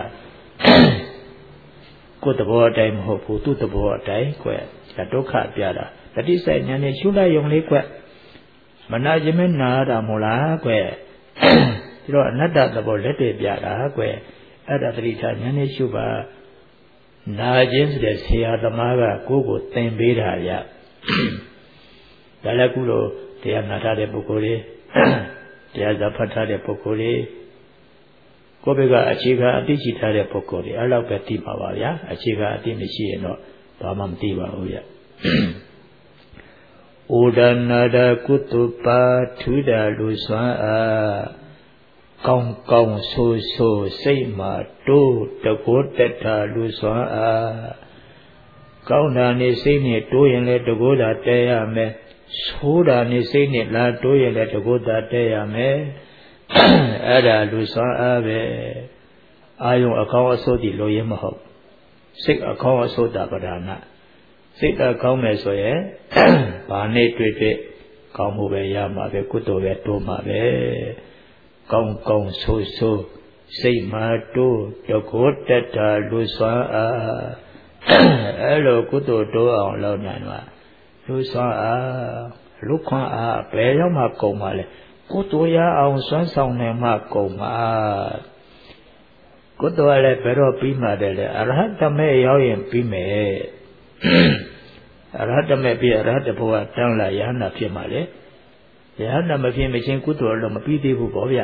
ကိုယ်တဘောအတိုင်းမဟုတ်ဘူးသူ့တဘောအတိုင်းကွယ်ဒါဒုက္ခပြတာတတိစိုက်ဉာဏ်နဲ့ရှုလိုက်ယုံလေးကွယ်မနာခြင်းမနာတာမို့လားကွယ်ဒီတော့အနတ္တသဘောလက်တွေ့ပြတာကွယ်အဲ့ဒါတတိထားဉာဏ်နဲ့ရှုပါနာခြင်းဆိုတဲ့ဆရာသမားကကိုယ့်ကိုသင်ပေးတာရဒါလည်းကုလို့တရားနာထားတဲ့ပုဂ္ဂိုလ်တွေတရားစာဖတ်ထားတဲ့ပုဂ္ဂိုလ်တွေကိုယ့်ဘက်ကအခြေခံအသိရှိထားတဲ့ပုဂ္ဂိုလ်တွေအဲ့လောက်ပဲသိပါပါဗျာအခြေခံအသိမရှိရင်တော့ဘာမှမသိပါဘူးဗျဩဒနာဒကုတုပါထူဒလူစွမ်းအားကောင်းကောင်းဆိုးဆိုးစိတ်မှာတိုးတကိုးတက်တာလူစွမ်းအားကောင်းတာနေစိတ်နဲ့တိုးရင်လည်းတကိုးတာတဲရမယ်ဆိုးတာနေစိတ်နဲ့လာတိုးရင်လည်းတကိုးတာတဲရမယ်အဲ့ဒါလူစွမ်းအားပဲအာယုံအကောင်းအဆိုးဒီလိုရင်မဟုတ်စိတ်အကောင်းအဆိုးတာပဒါနစိတ်အကောင်းမယ်ဆိုရင်ဘာနဲ့တွေ့တွေ့ကောင်းမှုပဲရမှာပဲကုသိုလ်ပဲတိုးမှာပဲကောင်းကောင်းဆိုးဆိုးစိတ်မှာတိုးတကိုးတက်တာလူစွမ်းအားအဲ့လိုကုသိုလ်တိုးအောင်လုပ်နိုင်မှာလူစွမ်းအားလူခွန်အားဘယ်ရောက်မှကုန်ပါလဲကုသိုလ်ရအောင်စွမ်းဆောင်နိုင်မှကုန်မှာကုသိုလ်လည်းဘယ်တော့ပြီးမှတယ်လဲအရဟတမေရောက်ရင်ပြီးမယ်အရဟတမေပြီးအရဟတဘဝတန်းလာယဟနာဖြစ်မှာလေယဟနာမဖြစ်မချင်းကုသိုလ်တော့မပြီးသေးဘူးပေါ့ဗျ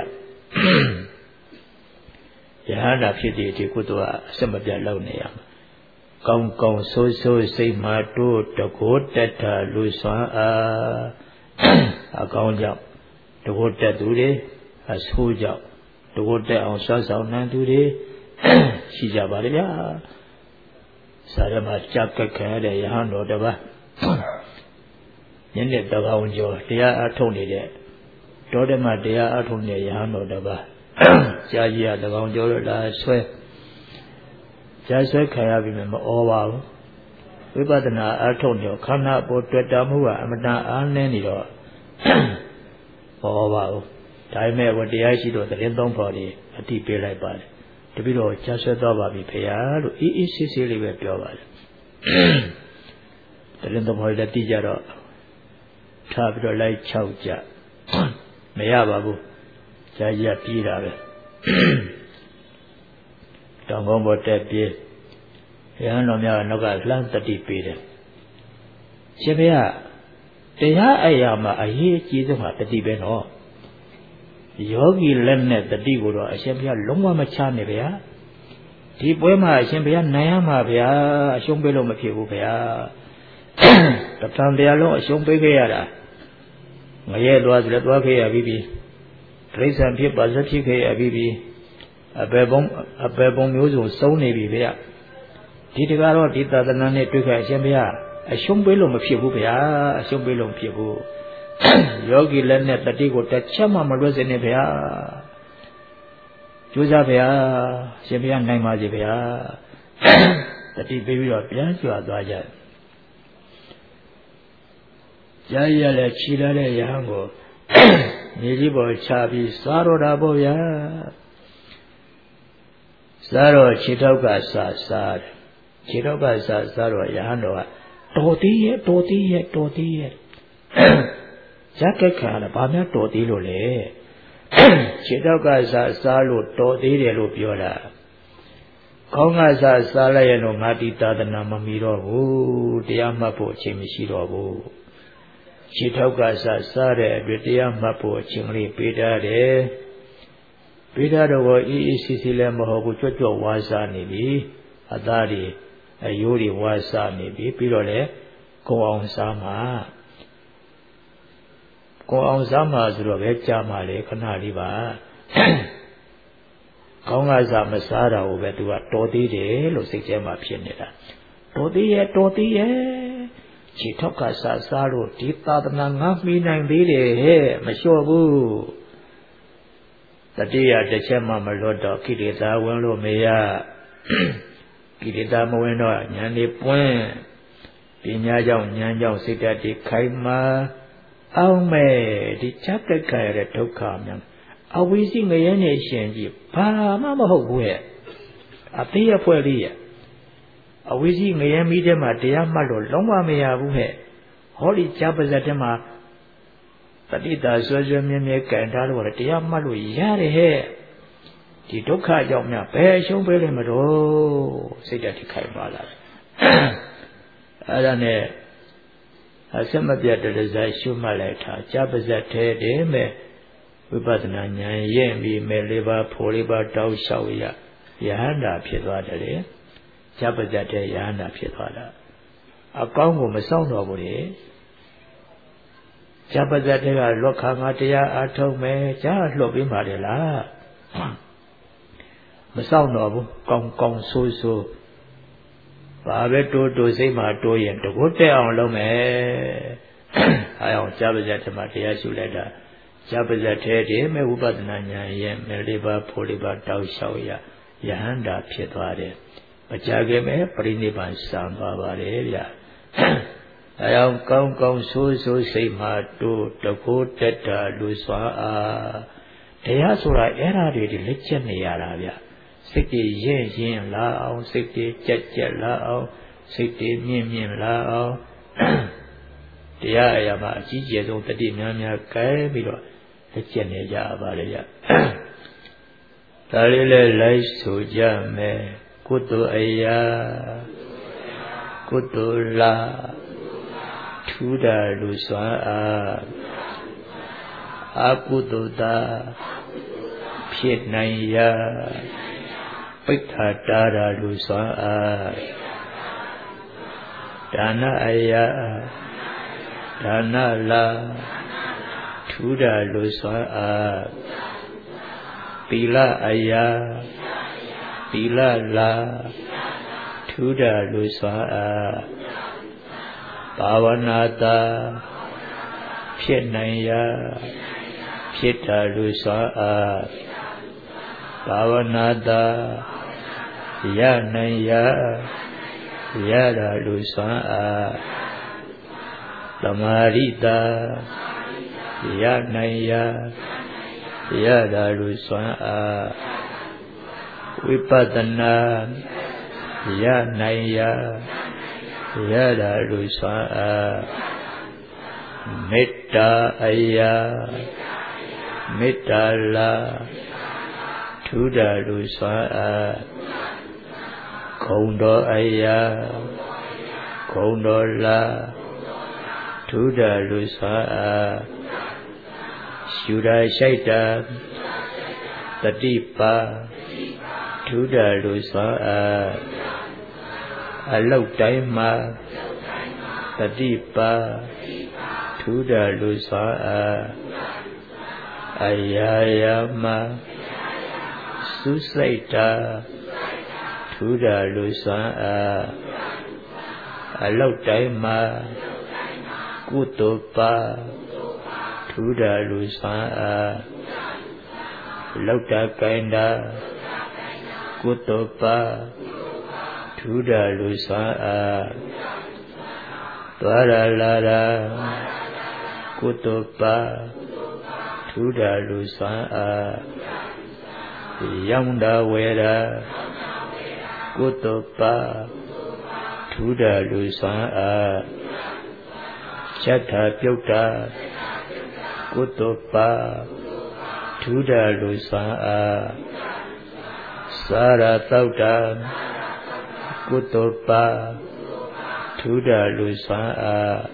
ယဟနာဖြစ်တဲ့ဒီကုသိုလ်ကအစမပြတ်လုပ်နေရမှာကောင်းကောင်းဆိုးဆိုးစိတ်မှာတိုးတကိုးတက်တာလူစွမ်းအားအကောင်းကြောင့်တကိုးတက်သူတွေအဆိုးကြောင့်တကိုးတက်အောင်ဆွမ်းဆောင်နိုင်သူတွေရှိကြပါလေဗျာစာရမကြက်ကက်ခဲတဲ့ယဟန်တော်တပါးညနေတကောင်ကျော်တရားအထုတ်နေတဲ့တောဓမ္မတရားအထုတ်နေတဲ့ယဟန်တော်တပါးကြာကြီးရတကောင်ကျော်လို့လာဆွဲကြာဆွဲခံရပြီမဩပါဘူးဝိပဿနာအထုတ်နေခန္ဓာပေါ်တွေ့တာမှုကအမတန်အားနည်းနေတော့ဩပါဘူးဒါပေမဲ့ဝတရားရှိတော့သတင်းသုံးဖို့ဒီအတိပေးလိုက်ပါတယ်တပိတော့ကြာဆွဲသွားပါပြီဖေဟာလို့အေးအေးဆေးဆေးလေးပဲပြောပါတယ်သတင်းသုံးဖို့လည်းတိကြတော့ထားပြီးတော့လိုက်၆ကြမရပါဘူးကြာကြီးကပြေးတာပဲတောင်ကုန်းပေါ်တက်ပြေးရဟန်းတော်များကနောက်ကလှမ်းတတိပေးတယ်ရှင်ဖေဟာတရားအရာမှာအရေးအကြီးဆုံးဟာတတိပဲနော်ယောဂီလက်နဲ့တတိကိုတော့အရှင်ဘုရားလုံးဝမချနဲ့ဗျာဒီပွဲမှာအရှင်ဘုရားနိုင်ရမှာဗျာအရှုံးပေးလို့မဖြစ်ဘူးဗျာတပံတရားလုံးအရှုံးပေးခဲ့ရတာငရဲသွားဆိုလည်းသွားခဲ့ရပြီးပြီတိရစ္ဆာန်ဖြစ်ပါစဖြစ်ခဲ့ရပြီးပြီအပေပုံအပေပုံမျိုးစုံစုံနေပြီဗျာဒီတကားတော့ဒီသာသနာနဲ့တွေ့ခဲ့အရှင်ဘုရားအရှုံးပေးလို့မဖြစ်ဘူးဗျာအရှုံးပေးလို့မဖြစ်ဘူးယောဂီလက်နဲ့တတိကိုတစ်ချက်မှမလွတ်စေနဲ့ဗျာကြိုးစားဗျာရှင်ဘုရားနိုင်ပါစေဗျာတတိပေးပြီးတော့ပြန်ကြွသွားကြကြာရလဲခြိလာတဲ့ယဟန်ကိုမြေကြီးပေါ်ချပြီးစားတော့တာပေါ့ဗျာစားတော့ခြေထောက်ကစားစားတယ်ခြေထောက်ကစားစားတော့ယဟန်တော်ကတော်သေးရဲ့တော်သေးရဲ့တော်သေးရဲ့ဇက်ကက်ခါလည်းဘာများတော်သေးလို့လဲခြေထောက်ကစားစားလို့တော်သေးတယ်လို့ပြောတာခေါင်းကစားစားလိုက်ရင်တော့ငါတိသာသနာမမီတော့ဘူးတရားမှတ်ဖို့အချိန်မရှိတော့ဘူးခြေထောက်ကစားစားတဲ့အတွက်တရားမှတ်ဖို့အချိန်လေးပေးထားတယ်ပေးထားတော့အေးအေးစီစီလည်းမဟုတ်ဘူးကြွကြွဝါစားနေပြီအသားတွေအယိုးတွေဝါစားနေပြီပြီးတော့လေကိုအောင်စားမှာကိုအောင်စားမှာဆိုတော့ပဲကြာမှာလေခဏလေးပါကောင်းကစားမစားတာကိုပဲသူကတော်သေးတယ်လို့စိတ်ထဲမှာဖြစ်နေတာတော်သေးရဲ့တော်သေးရဲ့ခြေထောက်ကစားစားလို့ဒီသာသနာငါမှီနိုင်သေးတယ်ဟဲ့မလျှော့ဘူး Tatiya Dechama Malodo, Kirita, Welo Mea, Kirita Moeno, Nyani Puen, Pinyajong, Nyanjong, Sitati, Kaima, Aume, the chapter Kaira Tokam, a wheezing a nation, Pama Howe, a Pia Puelia, a wheezing a medium at the Amalo, Loma Mea Wuhe, Holy Chapazatema. Tadita Soja Mimic and Dalwa, the Yamalu Yari hair. The Doka Yomna, Passion Belimado, said that he came out. Adane, as some of the others I show my letter, Jabazat Deme, Ubadana, Yemi, Meliba, Poliba, Dau Shawia, Yahanda Piedwada, Jabazat Yahanda Piedwada. A Congo Masono. Jabazatega Lokamatia Atome, Jar Lobim Madela Masano, Kong Kong So So Babeto Dosema Doyen, to go down Lome. I on Jabazatamatia Suleda Jabazate, me Ubadnanya, Yem, Meliba, Poliba, Dau Shawia, Yahanda Pietwade, Bajagame, Priniban Sam Bavaria. I am come come so so say ma to the go teta Luswa. Teasura era de lecture nearavia. Sixty yen yen lao, sixty jet jet lao, sixty mien mien lao. Tia yama, Gigi don't the dinamia kai below. Lecture neja varia. Talile lies to jame, kutu aya, kutu la. Tuda Luswa Akududa Pietnaya Piktadara Luswa Dana Aya Dana La Tuda Luswa Pila Aya Pila La Tuda Luswa Pavanata Pietnaya Pieta Luswa Pavanata Yanaya Yada Luswa Tamarita Yanaya Yada Luswa Vipadana Yanaya Yada Luswa Metta Aya Metta La Tuda Luswa Kondo Aya Kondo La Tuda Luswa Shuda Shaita Tatipa Tuda Luswa Alok Daima Tatipa Tuda Luswa Ayayama Susaita Tuda Luswa Alok Daima Kutupa Tuda Luswa Alok Kainda Kutupa Tuda Luswa Paralara Kutupa Tuda Luswa Yamda Wera Kutupa Tuda Luswa Chata Pyota Kutupa Tuda Luswa Sara Tauta Kutupa Tuda Luswa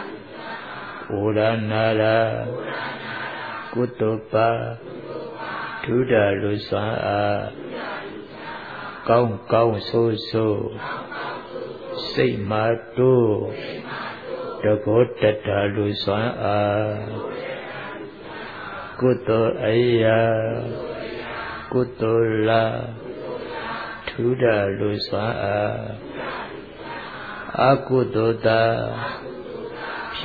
Uranara Kutupa Tuda Luswa Kaung Kaung So So Say Matu Dagotata Luswa Kutu Aya Kutu La Tuda Luswa Akudoda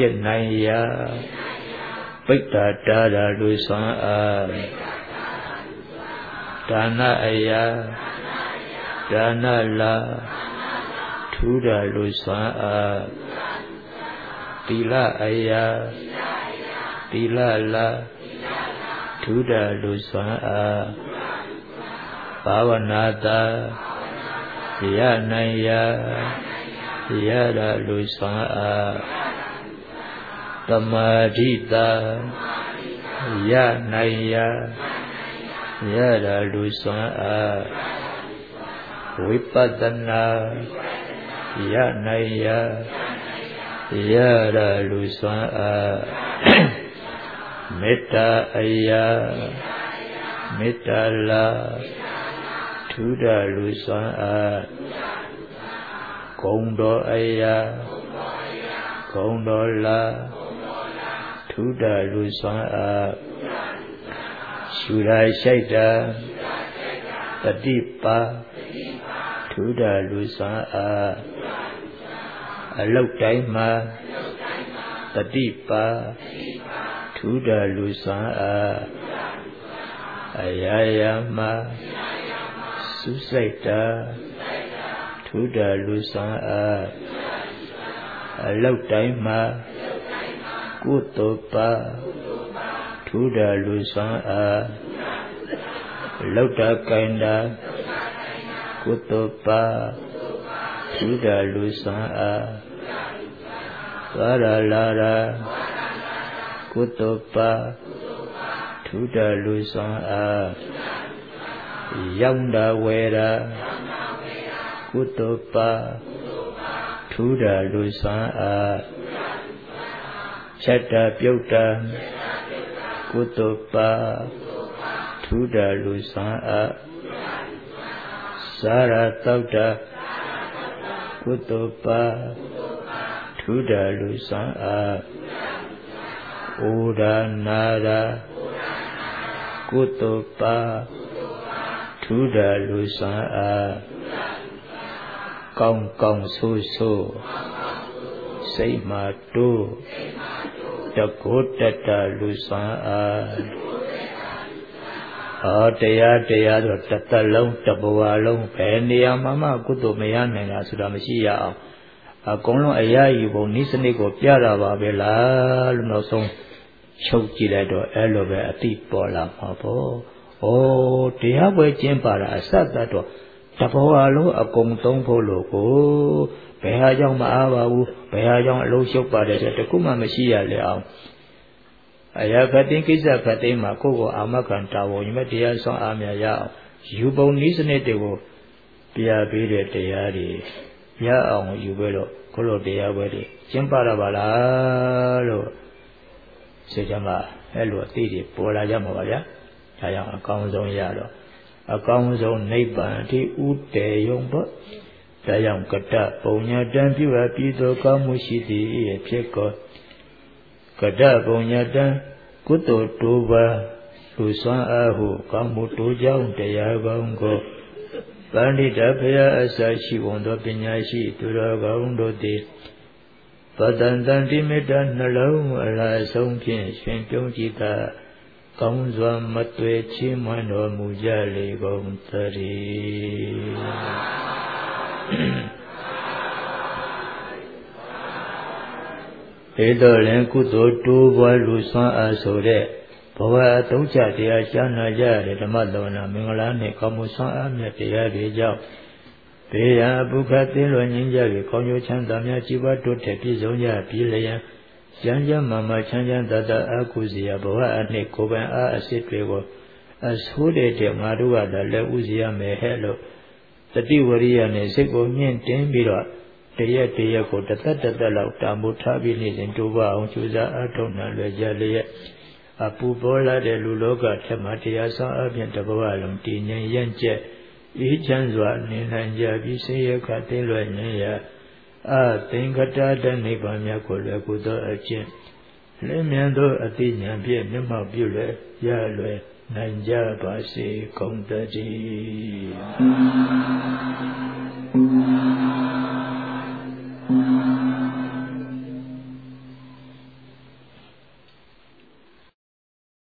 Pietnaya Piktadara Luswa ဒါနအရာဒါနလာထူးတာလူစွမ်းအားသီလအရာသီလလာထူးတာလူစွမ်းအားဘာဝနာတာရနိုင်ရာရတာလူစွမ်းအားသမာဓိတာရနိုင်ရာရတာလူစွမ်းအားဝိပဿနာရနိုင်ရာရတာလူစွမ်းအားမေတ္တာအရာမေတ္တာလာထူးတာလူစွမ်းအားဂုဏ်တော်အရာဂုဏ်တော်လာထူးတာလူစွမ်းအားရှူရာရှိုက်တာတတိပါထူးတာလူစွမ်းအားအလုတ်တိုင်းမှာတတိပါထူးတာလူစွမ်းအားအရာရာမှာစုစိတ်တာထူးတာလူစွမ်းအားအလုတ်တိုင်းမှာကုသိုလ်ပါထူးတာလူစွမ်းအားလောက်တာကိုင်တာကုသိုလ်ပါထူးတာလူစွမ်းအားသွားရလာတာကုသိုလ်ပါထူးတာလူစွမ်းအားရောက်တာဝယ်တာကုသိုလ်ပါထူးတာလူစွမ်းအားဖြတ်တာပြုတ်တာကုသိုလ်ပါထူးတာလူစွမ်းအားစားရတောက်တာကုသိုလ်ပါထူးတာလူစွမ်းအားဩဒါနာတာကုသိုလ်ပါထူးတာလူစွမ်းအားကောင်းကောင်းဆိုးဆိုးစိတ်မှတိုးတကုတ္တတလူစွမ်းအားအော်တရားတရားဆိုတစ်သက်လုံးတစ်ဘဝလုံးဘယ်နေရာမှာမှကုသိုလ်မရနိုင်တာဆိုတာမရှိရအောင်အကုန်လုံးအရာယူပုံဤစနစ်ကိုပြတာပါပဲလားလို့နောက်ဆုံးချုပ်ကြည့်လိုက်တော့အဲ့လိုပဲအတိပေါ်လာမှာပေါ့ဩတရားပွဲကျင်းပါတာအစသတ်တော့တဘဝလုံးအကုန်သုံးဖို့လို့ကိုဘယ်ဟာကြောင့်မအားပါဘူးဘယ်ဟာကြောင့်အလုံးရှုပ်ပါတယ်ဆိုတခုမှမရှိရလေအောင်အရာခတိကိစ္စခတိမှာကိုယ့်ကိုအာမခံတာဝန်ယူမဲ့တရားဆောင်အားများရအောင်ယူပုံနည်းစနစ်တွေကိုပြပေးတဲ့တရားတွေရအောင်ယူပြီးတော့ကိုလိုတရားပွဲတွေကျင့်ပါရပါလားလို့စေချမ်းကအဲ့လိုအသိတွေပေါ်လာကြမှာပါဗျာဒါကြောင့်အကောင်းဆုံးရတော့အကောင်းဆုံးနိဗ္ဗာန်အထိဥတည်ယုံပေါ့ဒါကြောင့်ကတ္တပုံညာတံပြုအပ်ပြီးသောကောင်းမှုရှိသည်ဖြစ်ကောကတ္တပုံညာတံကုသိုလ်တိုးပါလူစွမ်းအားဟုကောင်းမှုတိုးကြောင်းတရားကောင်းကိုပန္တိတဖရာအစရှိဝန်သောပညာရှိသူတော်ကောင်းတို့သည်ပတန်တန်တိမေတ္တာနှလုံးအလားဆုံးဖြင့်ရှင်ပြုံးကြည်သာကောင်းစွာမသွေချီးမွမ်းတော်မူကြလေကုန်သတည်းဧတော်လင်ကုသိုလ်တိုးပွားလူစွမ်းအားဆိုတဲ့ဘဝအသုံးချတရားရှားနာကြရတဲ့ဓမ္မတော်နာမင်္ဂလာနှင့်ကောင်းမှုစွမ်းအားမြတ်တရားတွေကြောင့်ဘေးရန်ပုခတ်သင်းလွန်ငြိမ်းကြ၍ကောင်းကျိုးချမ်းသာများကြီးပွားတိုးတက်ပြည့်စုံကြပြီးလျင်ကျမ်းကျမ်းမာမာချမ်းချမ်းသာသာအာကုစီယဘဝအနှင့်ကိုယ်ပိုင်အားအစစ်တွေကိုအဆိုးတဲ့ငါတို့ကလည်းဥစီရမယ်ဟဲ့လို့တတိဝရိယနဲ့စိတ်ကိုမြင့်တင်းပြီးတော့တရက်တရက်ကိုတသက်တသက်လောက်တာမို့ထားပြီးနေစဉ်တိုးပါအောင်ကြိုးစားအားထုတ်နိုင်လွယ်ကြလျက်အပူပေါ်လာတဲ့လူလောကထက်မှတရားဆောင်အပြင်တဘဝလုံးတည်ငြိမ်ရင့်ကျက်အေးချမ်းစွာနေနိုင်ကြပြီးဆင်းရဲခတ်သိမ်းလွယ်ခြင်းရာအသင်္ကတတနိဗ္ဗာန်မြတ်ကိုလွယ်ကူသောအကျင့်လင်းမြန်သောအသိဉာဏ်ဖြင့်မျက်မှောက်ပြုလွယ်ရလွယ်နိုင်ကြပါစေကုန်သတည်း